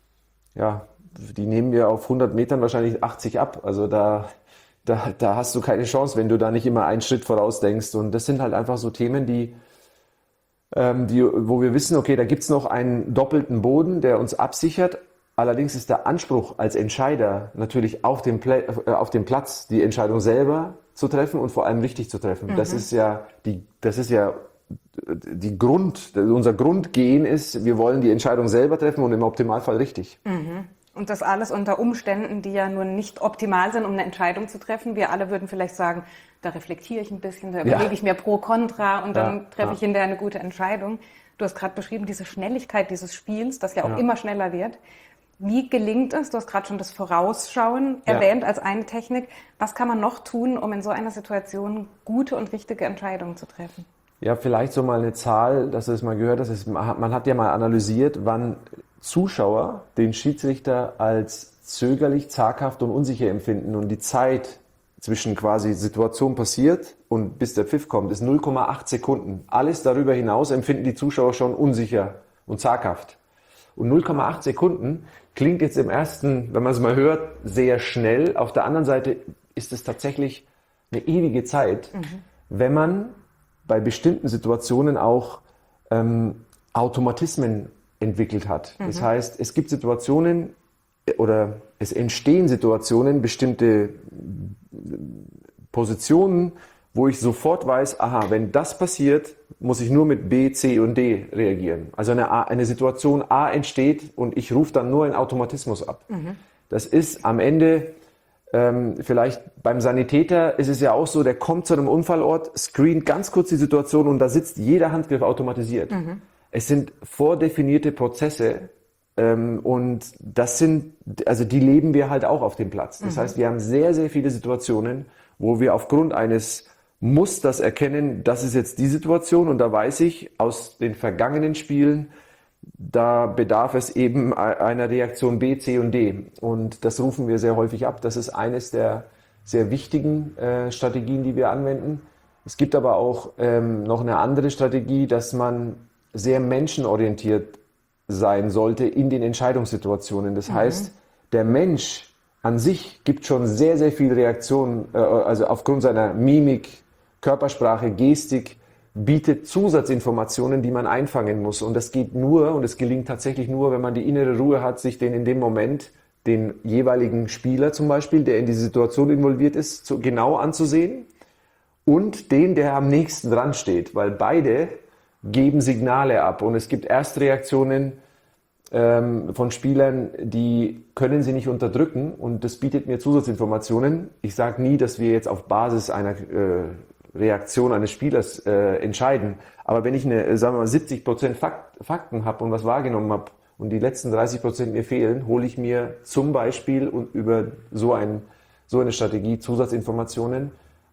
ja, die nehmen wir auf hundert Metern wahrscheinlich achtzig ab. Also da, da, da hast du keine Chance, wenn du da nicht immer einen Schritt voraus denkst. Und das sind halt einfach so Themen, die, ähm, die wo wir wissen, okay, da gibt's noch einen doppelten Boden, der uns absichert. Allerdings ist der Anspruch als Entscheider natürlich auf dem, Pla- äh, auf dem Platz, die Entscheidung selber zu treffen und vor allem richtig zu treffen. Mhm. Das ist ja die, das ist ja die Grund, unser Grundgehen ist, wir wollen die Entscheidung selber treffen und im Optimalfall richtig. Mhm. Und das alles unter Umständen, die ja nur nicht optimal sind, um eine Entscheidung zu treffen. Wir alle würden vielleicht sagen, da reflektiere ich ein bisschen, da überlege ja. ich mir pro, contra und dann ja, treffe ja. ich hinterher eine gute Entscheidung. Du hast gerade beschrieben, diese Schnelligkeit dieses Spiels, das ja auch ja. immer schneller wird. Wie gelingt es, du hast gerade schon das Vorausschauen erwähnt ja. als eine Technik, was kann man noch tun, um in so einer Situation gute und richtige Entscheidungen zu treffen? Ja, vielleicht so mal eine Zahl, dass du es mal gehört hast. Man hat ja mal analysiert, wann Zuschauer den Schiedsrichter als zögerlich, zaghaft und unsicher empfinden. Und die Zeit zwischen quasi Situation passiert und bis der Pfiff kommt, ist null Komma acht Sekunden. Alles darüber hinaus empfinden die Zuschauer schon unsicher und zaghaft. Und null Komma acht Sekunden klingt jetzt im ersten, wenn man es mal hört, sehr schnell. Auf der anderen Seite ist es tatsächlich eine ewige Zeit, mhm. wenn man bei bestimmten Situationen auch ähm, Automatismen entwickelt hat. Mhm. Das heißt, es gibt Situationen oder es entstehen Situationen, bestimmte Positionen, wo ich sofort weiß, aha, wenn das passiert, muss ich nur mit B, C und D reagieren. Also eine, A, eine Situation A entsteht und ich rufe dann nur einen Automatismus ab. Mhm. Das ist am Ende, ähm, vielleicht beim Sanitäter ist es ja auch so, der kommt zu einem Unfallort, screent ganz kurz die Situation und da sitzt jeder Handgriff automatisiert. Mhm. Es sind vordefinierte Prozesse ähm, und das sind, also die leben wir halt auch auf dem Platz. Das mhm. heißt, wir haben sehr, sehr viele Situationen, wo wir aufgrund eines muss das erkennen, das ist jetzt die Situation und da weiß ich aus den vergangenen Spielen, da bedarf es eben einer Reaktion B, C und D und das rufen wir sehr häufig ab. Das ist eines der sehr wichtigen äh, Strategien, die wir anwenden. Es gibt aber auch ähm, noch eine andere Strategie, dass man sehr menschenorientiert sein sollte in den Entscheidungssituationen. Das mhm. heißt, der Mensch an sich gibt schon sehr, sehr viel Reaktion, äh, also aufgrund seiner Mimik, Körpersprache, Gestik, bietet Zusatzinformationen, die man einfangen muss. Und das geht nur, und es gelingt tatsächlich nur, wenn man die innere Ruhe hat, sich den in dem Moment, den jeweiligen Spieler zum Beispiel, der in diese Situation involviert ist, so genau anzusehen und den, der am nächsten dran steht, weil beide geben Signale ab. Und es gibt Erstreaktionen ähm, von Spielern, die können sie nicht unterdrücken und das bietet mir Zusatzinformationen. Ich sage nie, dass wir jetzt auf Basis einer äh, Reaktion eines Spielers äh, entscheiden. Aber wenn ich eine, sagen wir mal, siebzig Prozent Fakt, Fakten habe und was wahrgenommen habe und die letzten dreißig Prozent mir fehlen, hole ich mir zum Beispiel und über so, ein, so eine Strategie Zusatzinformationen.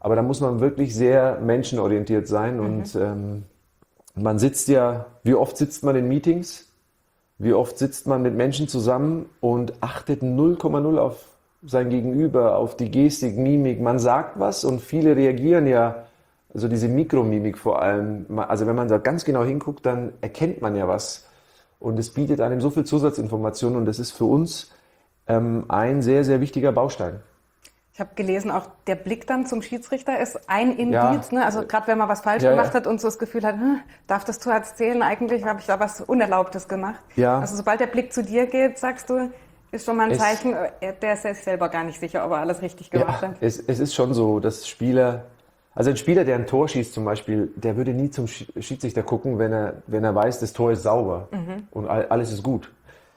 Aber da muss man wirklich sehr menschenorientiert sein. Mhm. Und ähm, man sitzt ja, wie oft sitzt man in Meetings? Wie oft sitzt man mit Menschen zusammen und achtet null Komma null auf sein Gegenüber, auf die Gestik, Mimik. Man sagt was und viele reagieren ja, also diese Mikromimik vor allem. Also wenn man da ganz genau hinguckt, dann erkennt man ja was. Und es bietet einem so viel Zusatzinformationen und das ist für uns ähm, ein sehr, sehr wichtiger Baustein. Ich habe gelesen, auch der Blick dann zum Schiedsrichter ist ein Indiz. Ja. Ne? Also gerade wenn man was falsch ja, gemacht ja. hat und so das Gefühl hat, hm, darf das Tor jetzt zählen? Eigentlich habe ich da was Unerlaubtes gemacht. Ja. Also sobald der Blick zu dir geht, sagst du, ist schon mal ein es, Zeichen, der ist sich selber gar nicht sicher, ob er alles richtig gemacht ja, hat. Es, es ist schon so, dass Spieler, also ein Spieler, der ein Tor schießt zum Beispiel, der würde nie zum Schiedsrichter gucken, wenn er, wenn er weiß, das Tor ist sauber mhm. und alles ist gut.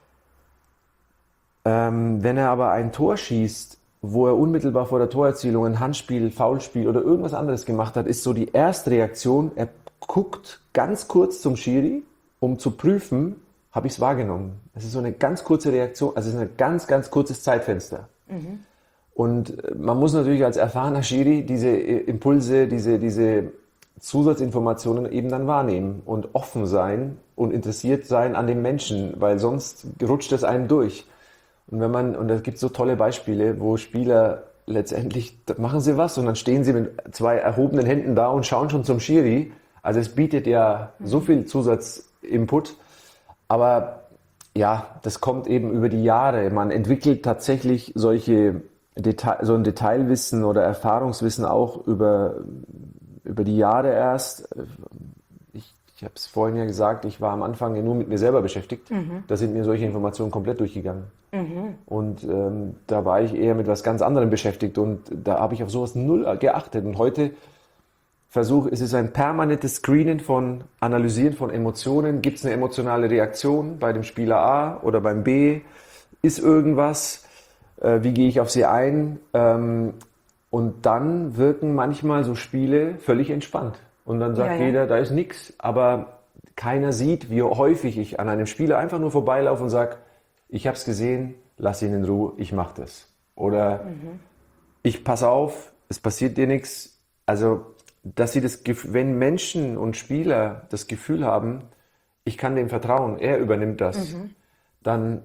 Ähm, wenn er aber ein Tor schießt, wo er unmittelbar vor der Torerzielung ein Handspiel, Foulspiel oder irgendwas anderes gemacht hat, ist so die erste Reaktion, er guckt ganz kurz zum Schiri, um zu prüfen, habe ich es wahrgenommen. Es ist so eine ganz kurze Reaktion, also es ist ein ganz, ganz kurzes Zeitfenster. Mhm. Und man muss natürlich als erfahrener Schiri diese Impulse, diese, diese Zusatzinformationen eben dann wahrnehmen und offen sein und interessiert sein an dem Menschen, weil sonst rutscht es einem durch. Und wenn man, und es gibt so tolle Beispiele, wo Spieler letztendlich, machen sie was und dann stehen sie mit zwei erhobenen Händen da und schauen schon zum Schiri. Also es bietet ja so viel Zusatzinput. Aber ja, das kommt eben über die Jahre. Man entwickelt tatsächlich solche Detail, so ein Detailwissen oder Erfahrungswissen auch über, über die Jahre erst. Ich, ich habe es vorhin ja gesagt, ich war am Anfang ja nur mit mir selber beschäftigt. Mhm. Da sind mir solche Informationen komplett durchgegangen. Mhm. Und ähm, da war ich eher mit was ganz anderem beschäftigt und da habe ich auf sowas null geachtet. Und heute versuche, es ist ein permanentes Screenen von Analysieren von Emotionen. Gibt es eine emotionale Reaktion bei dem Spieler A oder beim B? Ist irgendwas? Äh, wie gehe ich auf sie ein? Ähm, und dann wirken manchmal so Spiele völlig entspannt. Und dann sagt ja, ja. jeder, da ist nichts. Aber keiner sieht, wie häufig ich an einem Spieler einfach nur vorbeilaufe und sage, ich habe es gesehen, lass ihn in Ruhe, ich mache das. Oder mhm. ich pass auf, es passiert dir nichts. Also, dass sie das, wenn Menschen und Spieler das Gefühl haben, ich kann dem vertrauen, er übernimmt das, mhm. dann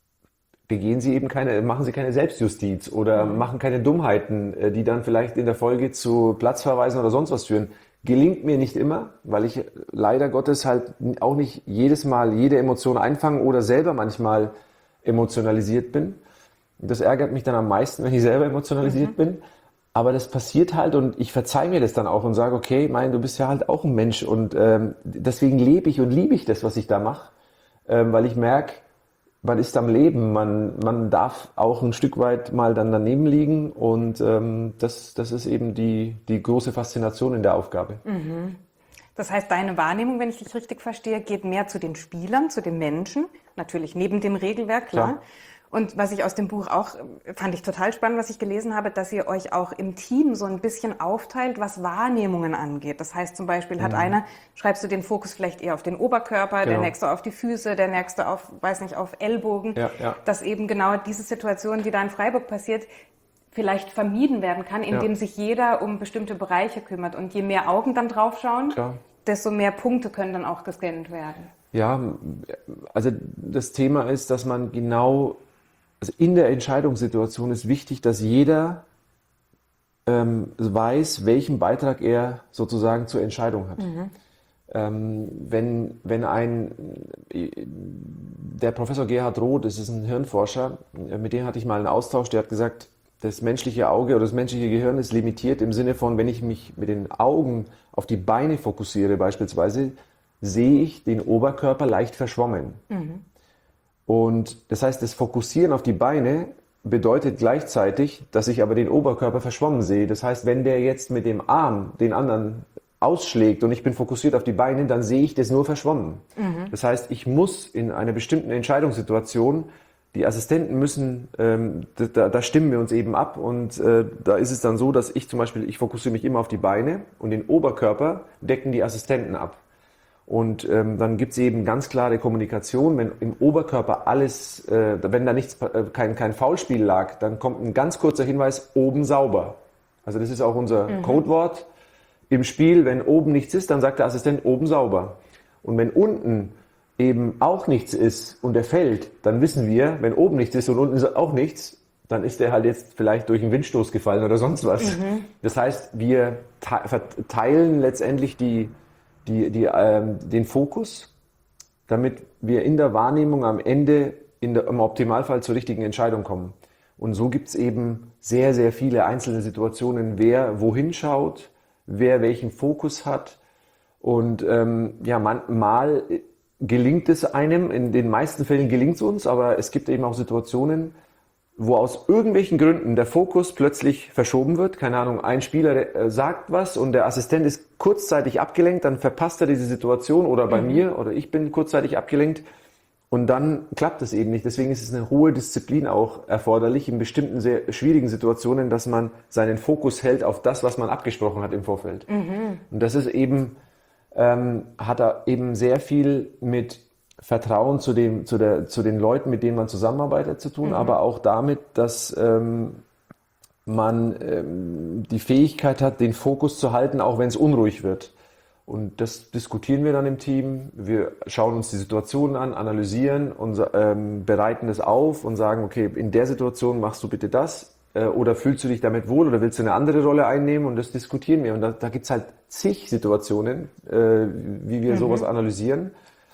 begehen sie eben keine, machen sie keine Selbstjustiz oder mhm. machen keine Dummheiten, die dann vielleicht in der Folge zu Platzverweisen oder sonst was führen. Gelingt mir nicht immer, weil ich leider Gottes halt auch nicht jedes Mal jede Emotion einfange oder selber manchmal emotionalisiert bin. Das ärgert mich dann am meisten, wenn ich selber emotionalisiert mhm. bin. Aber das passiert halt und ich verzeihe mir das dann auch und sage, okay, mein, du bist ja halt auch ein Mensch und ähm, deswegen lebe ich und liebe ich das, was ich da mache, ähm, weil ich merke, man ist am Leben, man, man darf auch ein Stück weit mal dann daneben liegen und ähm, das, das ist eben die, die große Faszination in der Aufgabe. Mhm. Das heißt, deine Wahrnehmung, wenn ich dich richtig verstehe, geht mehr zu den Spielern, zu den Menschen, natürlich neben dem Regelwerk, klar. klar. Und was ich aus dem Buch auch, fand ich total spannend, was ich gelesen habe, dass ihr euch auch im Team so ein bisschen aufteilt, was Wahrnehmungen angeht. Das heißt zum Beispiel, hat mhm. einer, schreibst du den Fokus vielleicht eher auf den Oberkörper, genau. der nächste auf die Füße, der nächste auf, weiß nicht, auf Ellbogen. Ja, ja. Dass eben genau diese Situation, die da in Freiburg passiert, vielleicht vermieden werden kann, indem ja. sich jeder um bestimmte Bereiche kümmert. Und je mehr Augen dann draufschauen, Klar. desto mehr Punkte können dann auch gescannt werden. Ja, also das Thema ist, dass man genau... Also in der Entscheidungssituation ist wichtig, dass jeder ähm, weiß, welchen Beitrag er sozusagen zur Entscheidung hat. Mhm. Ähm, wenn, wenn ein, der Professor Gerhard Roth, das ist ein Hirnforscher, mit dem hatte ich mal einen Austausch, der hat gesagt, das menschliche Auge oder das menschliche Gehirn ist limitiert im Sinne von, wenn ich mich mit den Augen auf die Beine fokussiere beispielsweise, sehe ich den Oberkörper leicht verschwommen. Mhm. Und das heißt, das Fokussieren auf die Beine bedeutet gleichzeitig, dass ich aber den Oberkörper verschwommen sehe. Das heißt, wenn der jetzt mit dem Arm den anderen ausschlägt und ich bin fokussiert auf die Beine, dann sehe ich das nur verschwommen. Mhm. Das heißt, ich muss in einer bestimmten Entscheidungssituation, die Assistenten müssen, ähm, da, da stimmen wir uns eben ab und äh, da ist es dann so, dass ich zum Beispiel, ich fokussiere mich immer auf die Beine und den Oberkörper decken die Assistenten ab. Und ähm, dann gibt es eben ganz klare Kommunikation, wenn im Oberkörper alles, äh, wenn da nichts, äh, kein, kein Foulspiel lag, dann kommt ein ganz kurzer Hinweis, oben sauber. Also das ist auch unser mhm. Codewort im Spiel. Wenn oben nichts ist, dann sagt der Assistent oben sauber. Und wenn unten eben auch nichts ist und er fällt, dann wissen wir, wenn oben nichts ist und unten ist auch nichts, dann ist der halt jetzt vielleicht durch einen Windstoß gefallen oder sonst was. Mhm. Das heißt, wir verteilen letztendlich die, die, die, ähm, den Fokus, damit wir in der Wahrnehmung am Ende in der, im Optimalfall zur richtigen Entscheidung kommen. Und so gibt es eben sehr, sehr viele einzelne Situationen, wer wohin schaut, wer welchen Fokus hat. Und ähm, ja, man, mal gelingt es einem, in den meisten Fällen gelingt es uns, aber es gibt eben auch Situationen, wo aus irgendwelchen Gründen der Fokus plötzlich verschoben wird. Keine Ahnung, ein Spieler äh, sagt was und der Assistent ist kurzzeitig abgelenkt, dann verpasst er diese Situation oder bei mhm. mir oder ich bin kurzzeitig abgelenkt und dann klappt es eben nicht. Deswegen ist es eine hohe Disziplin auch erforderlich in bestimmten sehr schwierigen Situationen, dass man seinen Fokus hält auf das, was man abgesprochen hat im Vorfeld. Mhm. Und das ist eben, ähm, hat da eben sehr viel mit Vertrauen zu, dem, zu, der, zu den Leuten, mit denen man zusammenarbeitet, zu tun, mhm. aber auch damit, dass ähm, man ähm, die Fähigkeit hat, den Fokus zu halten, auch wenn es unruhig wird. Und das diskutieren wir dann im Team. Wir schauen uns die Situation an, analysieren und ähm, bereiten es auf und sagen, okay, in der Situation machst du bitte das äh, oder fühlst du dich damit wohl oder willst du eine andere Rolle einnehmen, und das diskutieren wir. Und da, da gibt es halt zig Situationen, äh, wie wir mhm. sowas analysieren.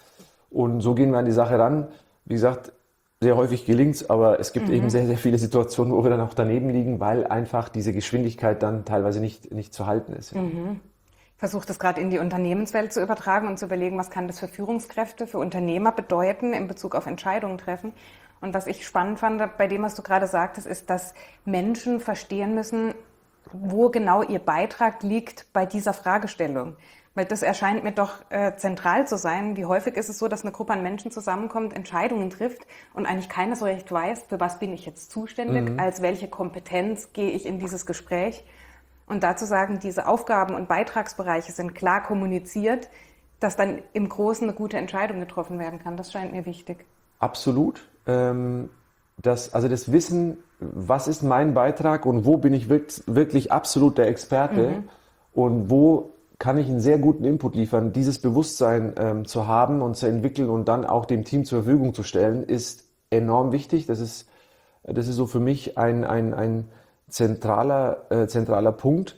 Und so gehen wir an die Sache ran. Wie gesagt, sehr häufig gelingt es, aber es gibt mhm. eben sehr, sehr viele Situationen, wo wir dann auch daneben liegen, weil einfach diese Geschwindigkeit dann teilweise nicht, nicht zu halten ist. Mhm. Ich versuche das gerade in die Unternehmenswelt zu übertragen und zu überlegen, was kann das für Führungskräfte, für Unternehmer bedeuten in Bezug auf Entscheidungen treffen. Und was ich spannend fand bei dem, was du gerade sagtest, ist, dass Menschen verstehen müssen, wo genau ihr Beitrag liegt bei dieser Fragestellung. Weil das erscheint mir doch äh, zentral zu sein. Wie häufig ist es so, dass eine Gruppe an Menschen zusammenkommt, Entscheidungen trifft und eigentlich keiner so recht weiß, für was bin ich jetzt zuständig, mhm. als welche Kompetenz gehe ich in dieses Gespräch. Und dazu sagen, diese Aufgaben und Beitragsbereiche sind klar kommuniziert, dass dann im Großen eine gute Entscheidung getroffen werden kann. Das scheint mir wichtig. Absolut. Ähm, das, also das Wissen, was ist mein Beitrag und wo bin ich wirklich, wirklich absolut der Experte mhm. und wo kann ich einen sehr guten Input liefern, dieses Bewusstsein ähm, zu haben und zu entwickeln und dann auch dem Team zur Verfügung zu stellen, ist enorm wichtig. Das ist, das ist so für mich ein, ein, ein zentraler, äh, zentraler Punkt.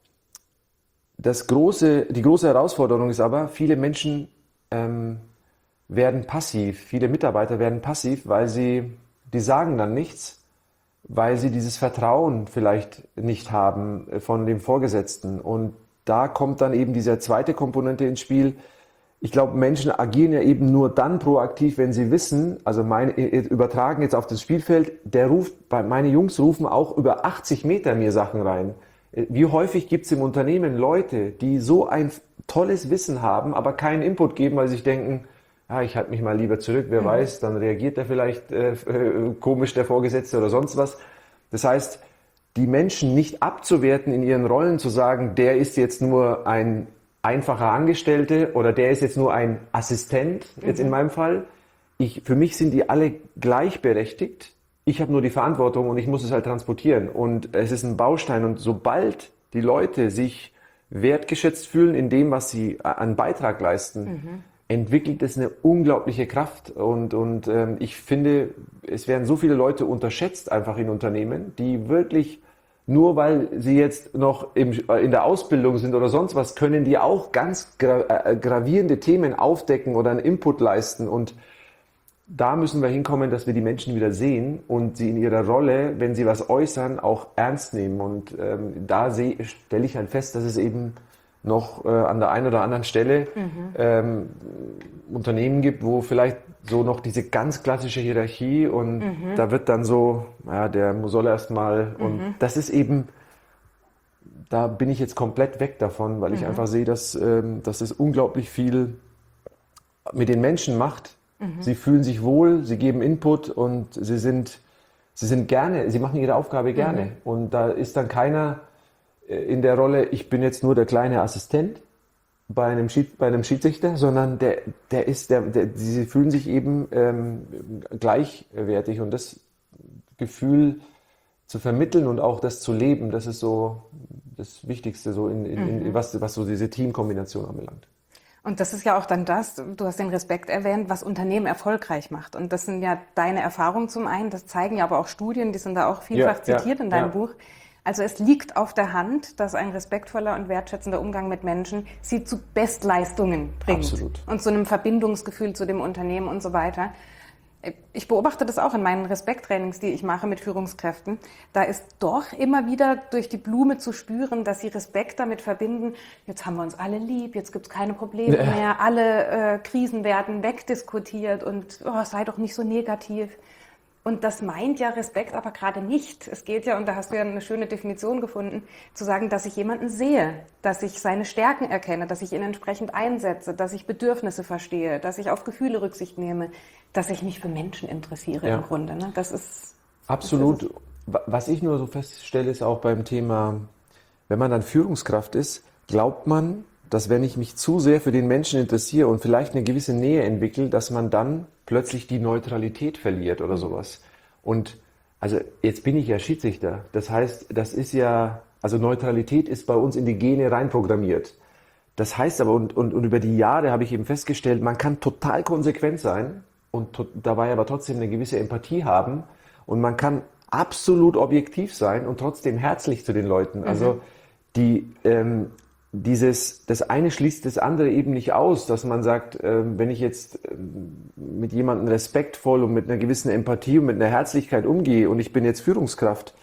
Das große, die große Herausforderung ist aber, viele Menschen ähm, werden passiv, viele Mitarbeiter werden passiv, weil sie, die sagen dann nichts, weil sie dieses Vertrauen vielleicht nicht haben von dem Vorgesetzten. Und da kommt dann eben diese zweite Komponente ins Spiel. Ich glaube, Menschen agieren ja eben nur dann proaktiv, wenn sie wissen, also meine, übertragen jetzt auf das Spielfeld, der ruft, meine Jungs rufen auch über achtzig Meter mir Sachen rein. Wie häufig gibt es im Unternehmen Leute, die so ein tolles Wissen haben, aber keinen Input geben, weil sie sich denken, ja, ich halte mich mal lieber zurück, wer mhm. weiß, dann reagiert er vielleicht äh, äh, komisch, der Vorgesetzte oder sonst was. Das heißt, die Menschen nicht abzuwerten in ihren Rollen, zu sagen, der ist jetzt nur ein einfacher Angestellte oder der ist jetzt nur ein Assistent, jetzt mhm. in meinem Fall. Ich, für mich sind die alle gleichberechtigt. Ich habe nur die Verantwortung und ich muss es halt transportieren. Und es ist ein Baustein. Und sobald die Leute sich wertgeschätzt fühlen in dem, was sie an Beitrag leisten, mhm. entwickelt es eine unglaubliche Kraft. Und, und ähm, ich finde, es werden so viele Leute unterschätzt einfach in Unternehmen, die wirklich, nur weil sie jetzt noch im, in der Ausbildung sind oder sonst was, können die auch ganz gra- äh, gravierende Themen aufdecken oder einen Input leisten. Und da müssen wir hinkommen, dass wir die Menschen wieder sehen und sie in ihrer Rolle, wenn sie was äußern, auch ernst nehmen. Und ähm, da stelle ich halt fest, dass es eben noch äh, an der einen oder anderen Stelle mhm. ähm, Unternehmen gibt, wo vielleicht so noch diese ganz klassische Hierarchie und mhm. da wird dann so, ja, der soll erst mal und mhm. das ist eben, da bin ich jetzt komplett weg davon, weil mhm. ich einfach sehe, dass, ähm, dass es unglaublich viel mit den Menschen macht. Mhm. Sie fühlen sich wohl, sie geben Input und sie sind, sie sind gerne, sie machen ihre Aufgabe gerne. Mhm. Und da ist dann keiner in der Rolle, ich bin jetzt nur der kleine Assistent bei einem, Schied, bei einem Schiedsrichter, sondern der, der ist, der, der, sie fühlen sich eben ähm, gleichwertig und das Gefühl zu vermitteln und auch das zu leben, das ist so das Wichtigste, so in, in, Mhm. in, was, was so diese Teamkombination anbelangt. Und das ist ja auch dann das, du hast den Respekt erwähnt, was Unternehmen erfolgreich macht. Und das sind ja deine Erfahrungen zum einen, das zeigen ja aber auch Studien, die sind da auch vielfach Ja, zitiert ja, in deinem ja. Buch. Also es liegt auf der Hand, dass ein respektvoller und wertschätzender Umgang mit Menschen sie zu Bestleistungen bringt. Absolut. Und zu einem Verbindungsgefühl zu dem Unternehmen und so weiter. Ich beobachte das auch in meinen Respekttrainings, die ich mache mit Führungskräften. Da ist doch immer wieder durch die Blume zu spüren, dass sie Respekt damit verbinden, jetzt haben wir uns alle lieb, jetzt gibt es keine Probleme Ja. mehr, alle äh, Krisen werden wegdiskutiert und oh, sei doch nicht so negativ. Und das meint ja Respekt aber gerade nicht. Es geht ja, und da hast du ja eine schöne Definition gefunden, zu sagen, dass ich jemanden sehe, dass ich seine Stärken erkenne, dass ich ihn entsprechend einsetze, dass ich Bedürfnisse verstehe, dass ich auf Gefühle Rücksicht nehme, dass ich mich für Menschen interessiere Ja. im Grunde. Ne? Das ist Absolut. Das ist Was ich nur so feststelle, ist auch beim Thema, wenn man dann Führungskraft ist, glaubt man, dass wenn ich mich zu sehr für den Menschen interessiere und vielleicht eine gewisse Nähe entwickle, dass man dann plötzlich die Neutralität verliert oder sowas. Und also jetzt bin ich ja Schiedsrichter. Das heißt, das ist ja, also Neutralität ist bei uns in die Gene reinprogrammiert. Das heißt aber, und, und, und über die Jahre habe ich eben festgestellt, man kann total konsequent sein und to- dabei aber trotzdem eine gewisse Empathie haben und man kann absolut objektiv sein und trotzdem herzlich zu den Leuten. Also die, ähm, dieses, das eine schließt das andere eben nicht aus, dass man sagt, ähm, wenn ich jetzt ähm, mit jemandem respektvoll und mit einer gewissen Empathie und mit einer Herzlichkeit umgehe und ich bin jetzt Führungskraft,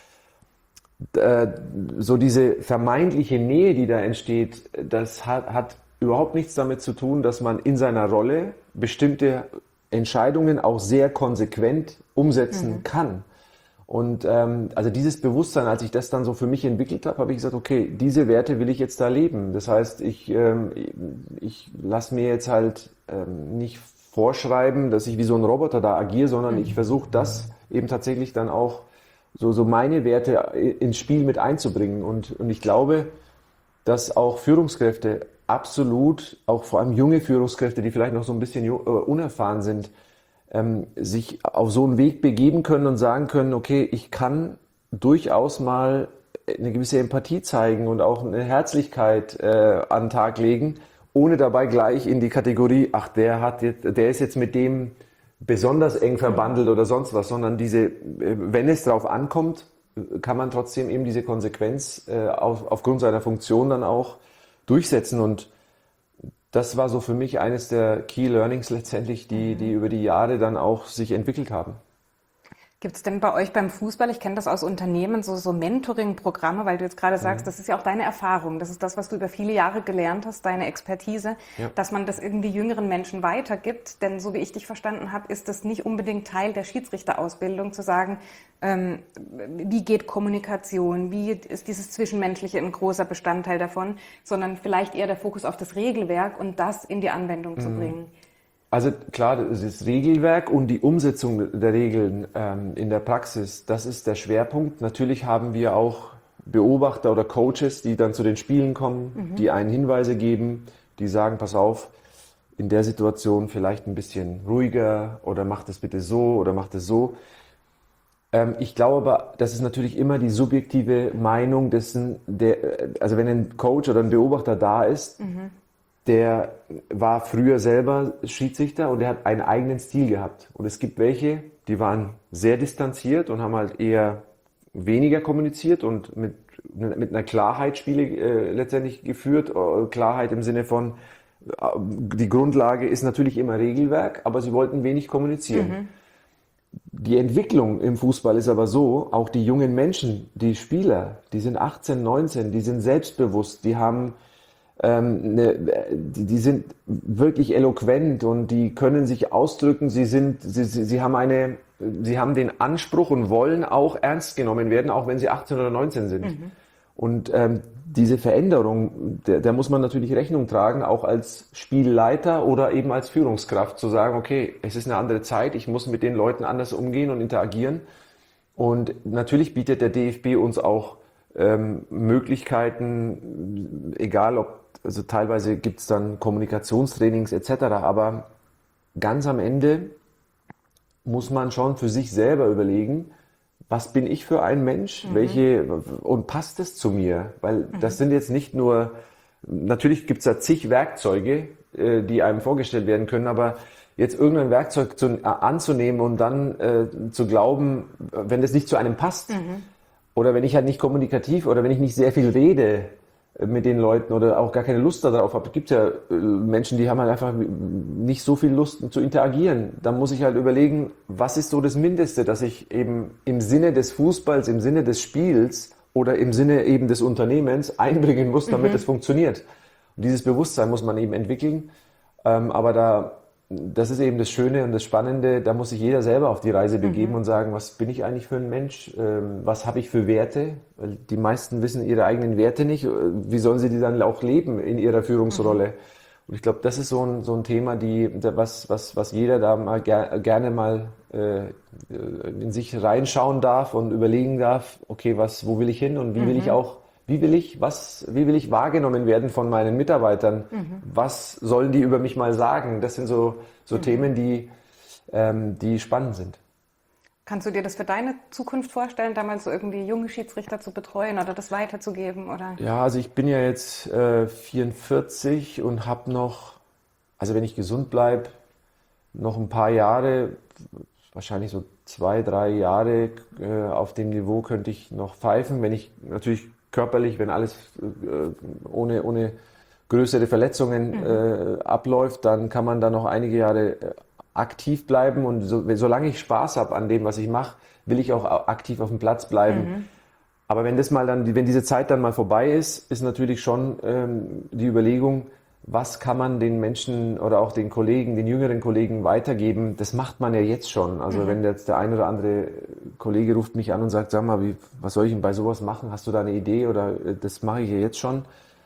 äh, so diese vermeintliche Nähe, die da entsteht, das hat, hat überhaupt nichts damit zu tun, dass man in seiner Rolle bestimmte Entscheidungen auch sehr konsequent umsetzen kann. Und ähm, also dieses Bewusstsein, als ich das dann so für mich entwickelt habe, habe ich gesagt, okay, diese Werte will ich jetzt da leben. Das heißt, ich, ähm, ich lasse mir jetzt halt ähm, nicht vorschreiben, dass ich wie so ein Roboter da agiere, sondern ich versuche das eben tatsächlich dann auch so, so meine Werte ins Spiel mit einzubringen. Und, und ich glaube, dass auch Führungskräfte absolut, auch vor allem junge Führungskräfte, die vielleicht noch so ein bisschen ju- äh, unerfahren sind, ähm, sich auf so einen Weg begeben können und sagen können, okay, ich kann durchaus mal eine gewisse Empathie zeigen und auch eine Herzlichkeit äh, an den Tag legen, ohne dabei gleich in die Kategorie, ach, der hat jetzt, der ist jetzt mit dem besonders eng verbandelt oder sonst was, sondern diese, äh, wenn es drauf ankommt, kann man trotzdem eben diese Konsequenz äh, auf, aufgrund seiner Funktion dann auch durchsetzen. Und das war so für mich eines der Key Learnings letztendlich, die, die über die Jahre dann auch sich entwickelt haben. Gibt es denn bei euch beim Fußball, ich kenne das aus Unternehmen, so, so Mentoring-Programme, weil du jetzt gerade sagst, das ist ja auch deine Erfahrung, das ist das, was du über viele Jahre gelernt hast, deine Expertise, Ja. dass man das irgendwie jüngeren Menschen weitergibt. Denn so wie ich dich verstanden habe, ist das nicht unbedingt Teil der Schiedsrichterausbildung, zu sagen, ähm, wie geht Kommunikation, wie ist dieses Zwischenmenschliche ein großer Bestandteil davon, sondern vielleicht eher der Fokus auf das Regelwerk und das in die Anwendung zu bringen. Also klar, das ist das Regelwerk und die Umsetzung der Regeln ähm, in der Praxis, das ist der Schwerpunkt. Natürlich haben wir auch Beobachter oder Coaches, die dann zu den Spielen kommen, die einen Hinweise geben, die sagen, pass auf, in der Situation vielleicht ein bisschen ruhiger oder mach das bitte so oder mach das so. Ähm, ich glaube aber, das ist natürlich immer die subjektive Meinung dessen, der, also wenn ein Coach oder ein Beobachter da ist, der war früher selber Schiedsrichter und der hat einen eigenen Stil gehabt. Und es gibt welche, die waren sehr distanziert und haben halt eher weniger kommuniziert und mit, mit einer Klarheit Spiele äh, letztendlich geführt. Äh, Klarheit im Sinne von, äh, die Grundlage ist natürlich immer Regelwerk, aber sie wollten wenig kommunizieren. Die Entwicklung im Fußball ist aber so, auch die jungen Menschen, die Spieler, die sind achtzehn, neunzehn, die sind selbstbewusst, die haben ähm, ne, die, die sind wirklich eloquent und die können sich ausdrücken, sie sind, sie, sie, sie haben eine, sie haben den Anspruch und wollen auch ernst genommen werden, auch wenn sie achtzehn oder neunzehn sind. Und ähm, diese Veränderung, der, der muss man natürlich Rechnung tragen, auch als Spielleiter oder eben als Führungskraft, zu sagen, okay, es ist eine andere Zeit, ich muss mit den Leuten anders umgehen und interagieren. Und natürlich bietet der D F B uns auch ähm, Möglichkeiten, egal ob, also teilweise gibt es dann Kommunikationstrainings et cetera, aber ganz am Ende muss man schon für sich selber überlegen, was bin ich für ein Mensch, mhm. welche, und passt es zu mir? Weil mhm. das sind jetzt nicht nur, natürlich gibt es da zig Werkzeuge, die einem vorgestellt werden können, aber jetzt irgendein Werkzeug zu, äh, anzunehmen und dann äh, zu glauben, wenn das nicht zu einem passt, mhm. oder wenn ich halt nicht kommunikativ oder wenn ich nicht sehr viel rede mit den Leuten oder auch gar keine Lust darauf habe. Es gibt ja Menschen, die haben halt einfach nicht so viel Lust zu interagieren. Dann muss ich halt überlegen, was ist so das Mindeste, dass ich eben im Sinne des Fußballs, im Sinne des Spiels oder im Sinne eben des Unternehmens einbringen muss, damit es mhm. funktioniert. Und dieses Bewusstsein muss man eben entwickeln. Ähm, aber da, das ist eben das Schöne und das Spannende, da muss sich jeder selber auf die Reise begeben mhm. und sagen, was bin ich eigentlich für ein Mensch, ähm, was habe ich für Werte, weil die meisten wissen ihre eigenen Werte nicht, wie sollen sie die dann auch leben in ihrer Führungsrolle? Mhm. Und ich glaube, das ist so ein, so ein Thema, die, was, was, was jeder da mal ger, gerne mal äh, in sich reinschauen darf und überlegen darf, okay, was, wo will ich hin und wie mhm. will ich auch Wie will ich, was, wie will ich wahrgenommen werden von meinen Mitarbeitern? Mhm. Was sollen die über mich mal sagen? Das sind so, so mhm. Themen, die, ähm, die spannend sind. Kannst du dir das für deine Zukunft vorstellen, damals so irgendwie junge Schiedsrichter zu betreuen oder das weiterzugeben? Oder? Ja, also ich bin ja jetzt äh, vierundvierzig und habe noch, also wenn ich gesund bleibe, noch ein paar Jahre, wahrscheinlich so zwei, drei Jahre äh, auf dem Niveau könnte ich noch pfeifen, wenn ich natürlich körperlich, wenn alles äh, ohne, ohne größere Verletzungen mhm. äh, abläuft, dann kann man da noch einige Jahre äh, aktiv bleiben und so, solange ich Spaß habe an dem, was ich mache, will ich auch aktiv auf dem Platz bleiben. Mhm. Aber wenn das mal dann, wenn diese Zeit dann mal vorbei ist, ist natürlich schon ähm, die Überlegung, was kann man den Menschen oder auch den Kollegen, den jüngeren Kollegen weitergeben? Das macht man ja jetzt schon. Also mhm. wenn jetzt der ein oder andere Kollege ruft mich an und sagt, sag mal, wie, was soll ich denn bei sowas machen? Hast du da eine Idee? Oder das mache ich ja jetzt schon.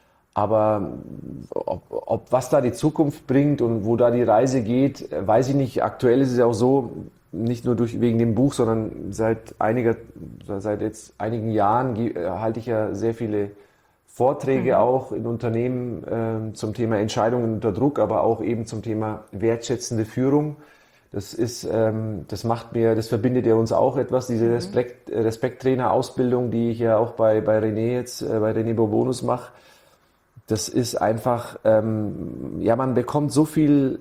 Aber ob, ob was da die Zukunft bringt und wo da die Reise geht, weiß ich nicht. Aktuell ist es ja auch so, nicht nur durch, wegen dem Buch, sondern seit einiger, seit jetzt einigen Jahren halte ich ja sehr viele Vorträge mhm. auch in Unternehmen äh, zum Thema Entscheidungen unter Druck, aber auch eben zum Thema wertschätzende Führung. Das ist, ähm, das macht mir, das verbindet ja uns auch etwas, diese mhm. Respekt, Respekttrainer-Ausbildung, die ich ja auch bei, bei René jetzt, äh, bei René Bourbonus mache. Das ist einfach, ähm, ja, man bekommt so viel,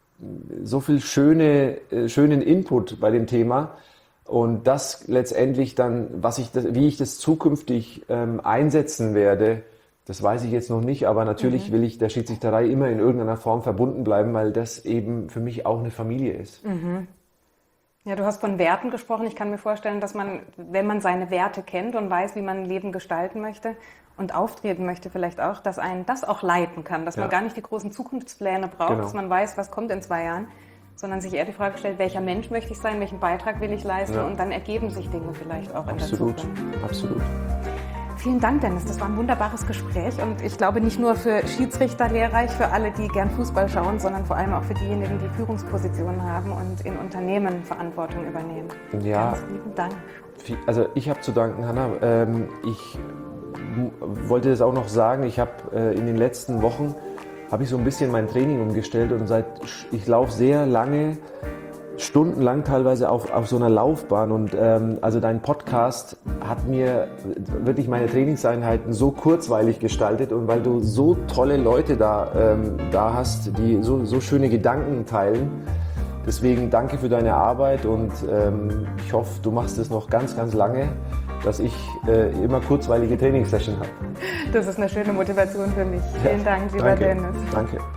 so viel schöne, äh, schönen Input bei dem Thema. Und das letztendlich dann, was ich, wie ich das zukünftig ähm, einsetzen werde, das weiß ich jetzt noch nicht, aber natürlich mhm. will ich der Schiedsrichterei immer in irgendeiner Form verbunden bleiben, weil das eben für mich auch eine Familie ist. Mhm. Ja, du hast von Werten gesprochen. Ich kann mir vorstellen, dass man, wenn man seine Werte kennt und weiß, wie man Leben gestalten möchte und auftreten möchte vielleicht auch, dass einen das auch leiten kann, dass ja. man gar nicht die großen Zukunftspläne braucht, genau. dass man weiß, was kommt in zwei Jahren, sondern sich eher die Frage stellt, welcher Mensch möchte ich sein, welchen Beitrag will ich leisten ja. und dann ergeben sich Dinge vielleicht auch absolut, in der Zukunft. Absolut. Vielen Dank, Dennis. Das war ein wunderbares Gespräch und ich glaube nicht nur für Schiedsrichter lehrreich, für alle, die gern Fußball schauen, sondern vor allem auch für diejenigen, die Führungspositionen haben und in Unternehmen Verantwortung übernehmen. Ja, ganz lieben Dank. Also ich habe zu danken, Hanna. Ich wollte das auch noch sagen, ich habe in den letzten Wochen habe ich so ein bisschen mein Training umgestellt und seit ich laufe sehr lange, stundenlang teilweise auf, auf so einer Laufbahn und ähm, also dein Podcast hat mir wirklich meine Trainingseinheiten so kurzweilig gestaltet und weil du so tolle Leute da, ähm, da hast, die so, so schöne Gedanken teilen. Deswegen danke für deine Arbeit und ähm, ich hoffe, du machst es noch ganz, ganz lange, dass ich äh, immer kurzweilige Trainingssessions habe. Das ist eine schöne Motivation für mich. Vielen ja, Dank, lieber danke. Dennis. Danke.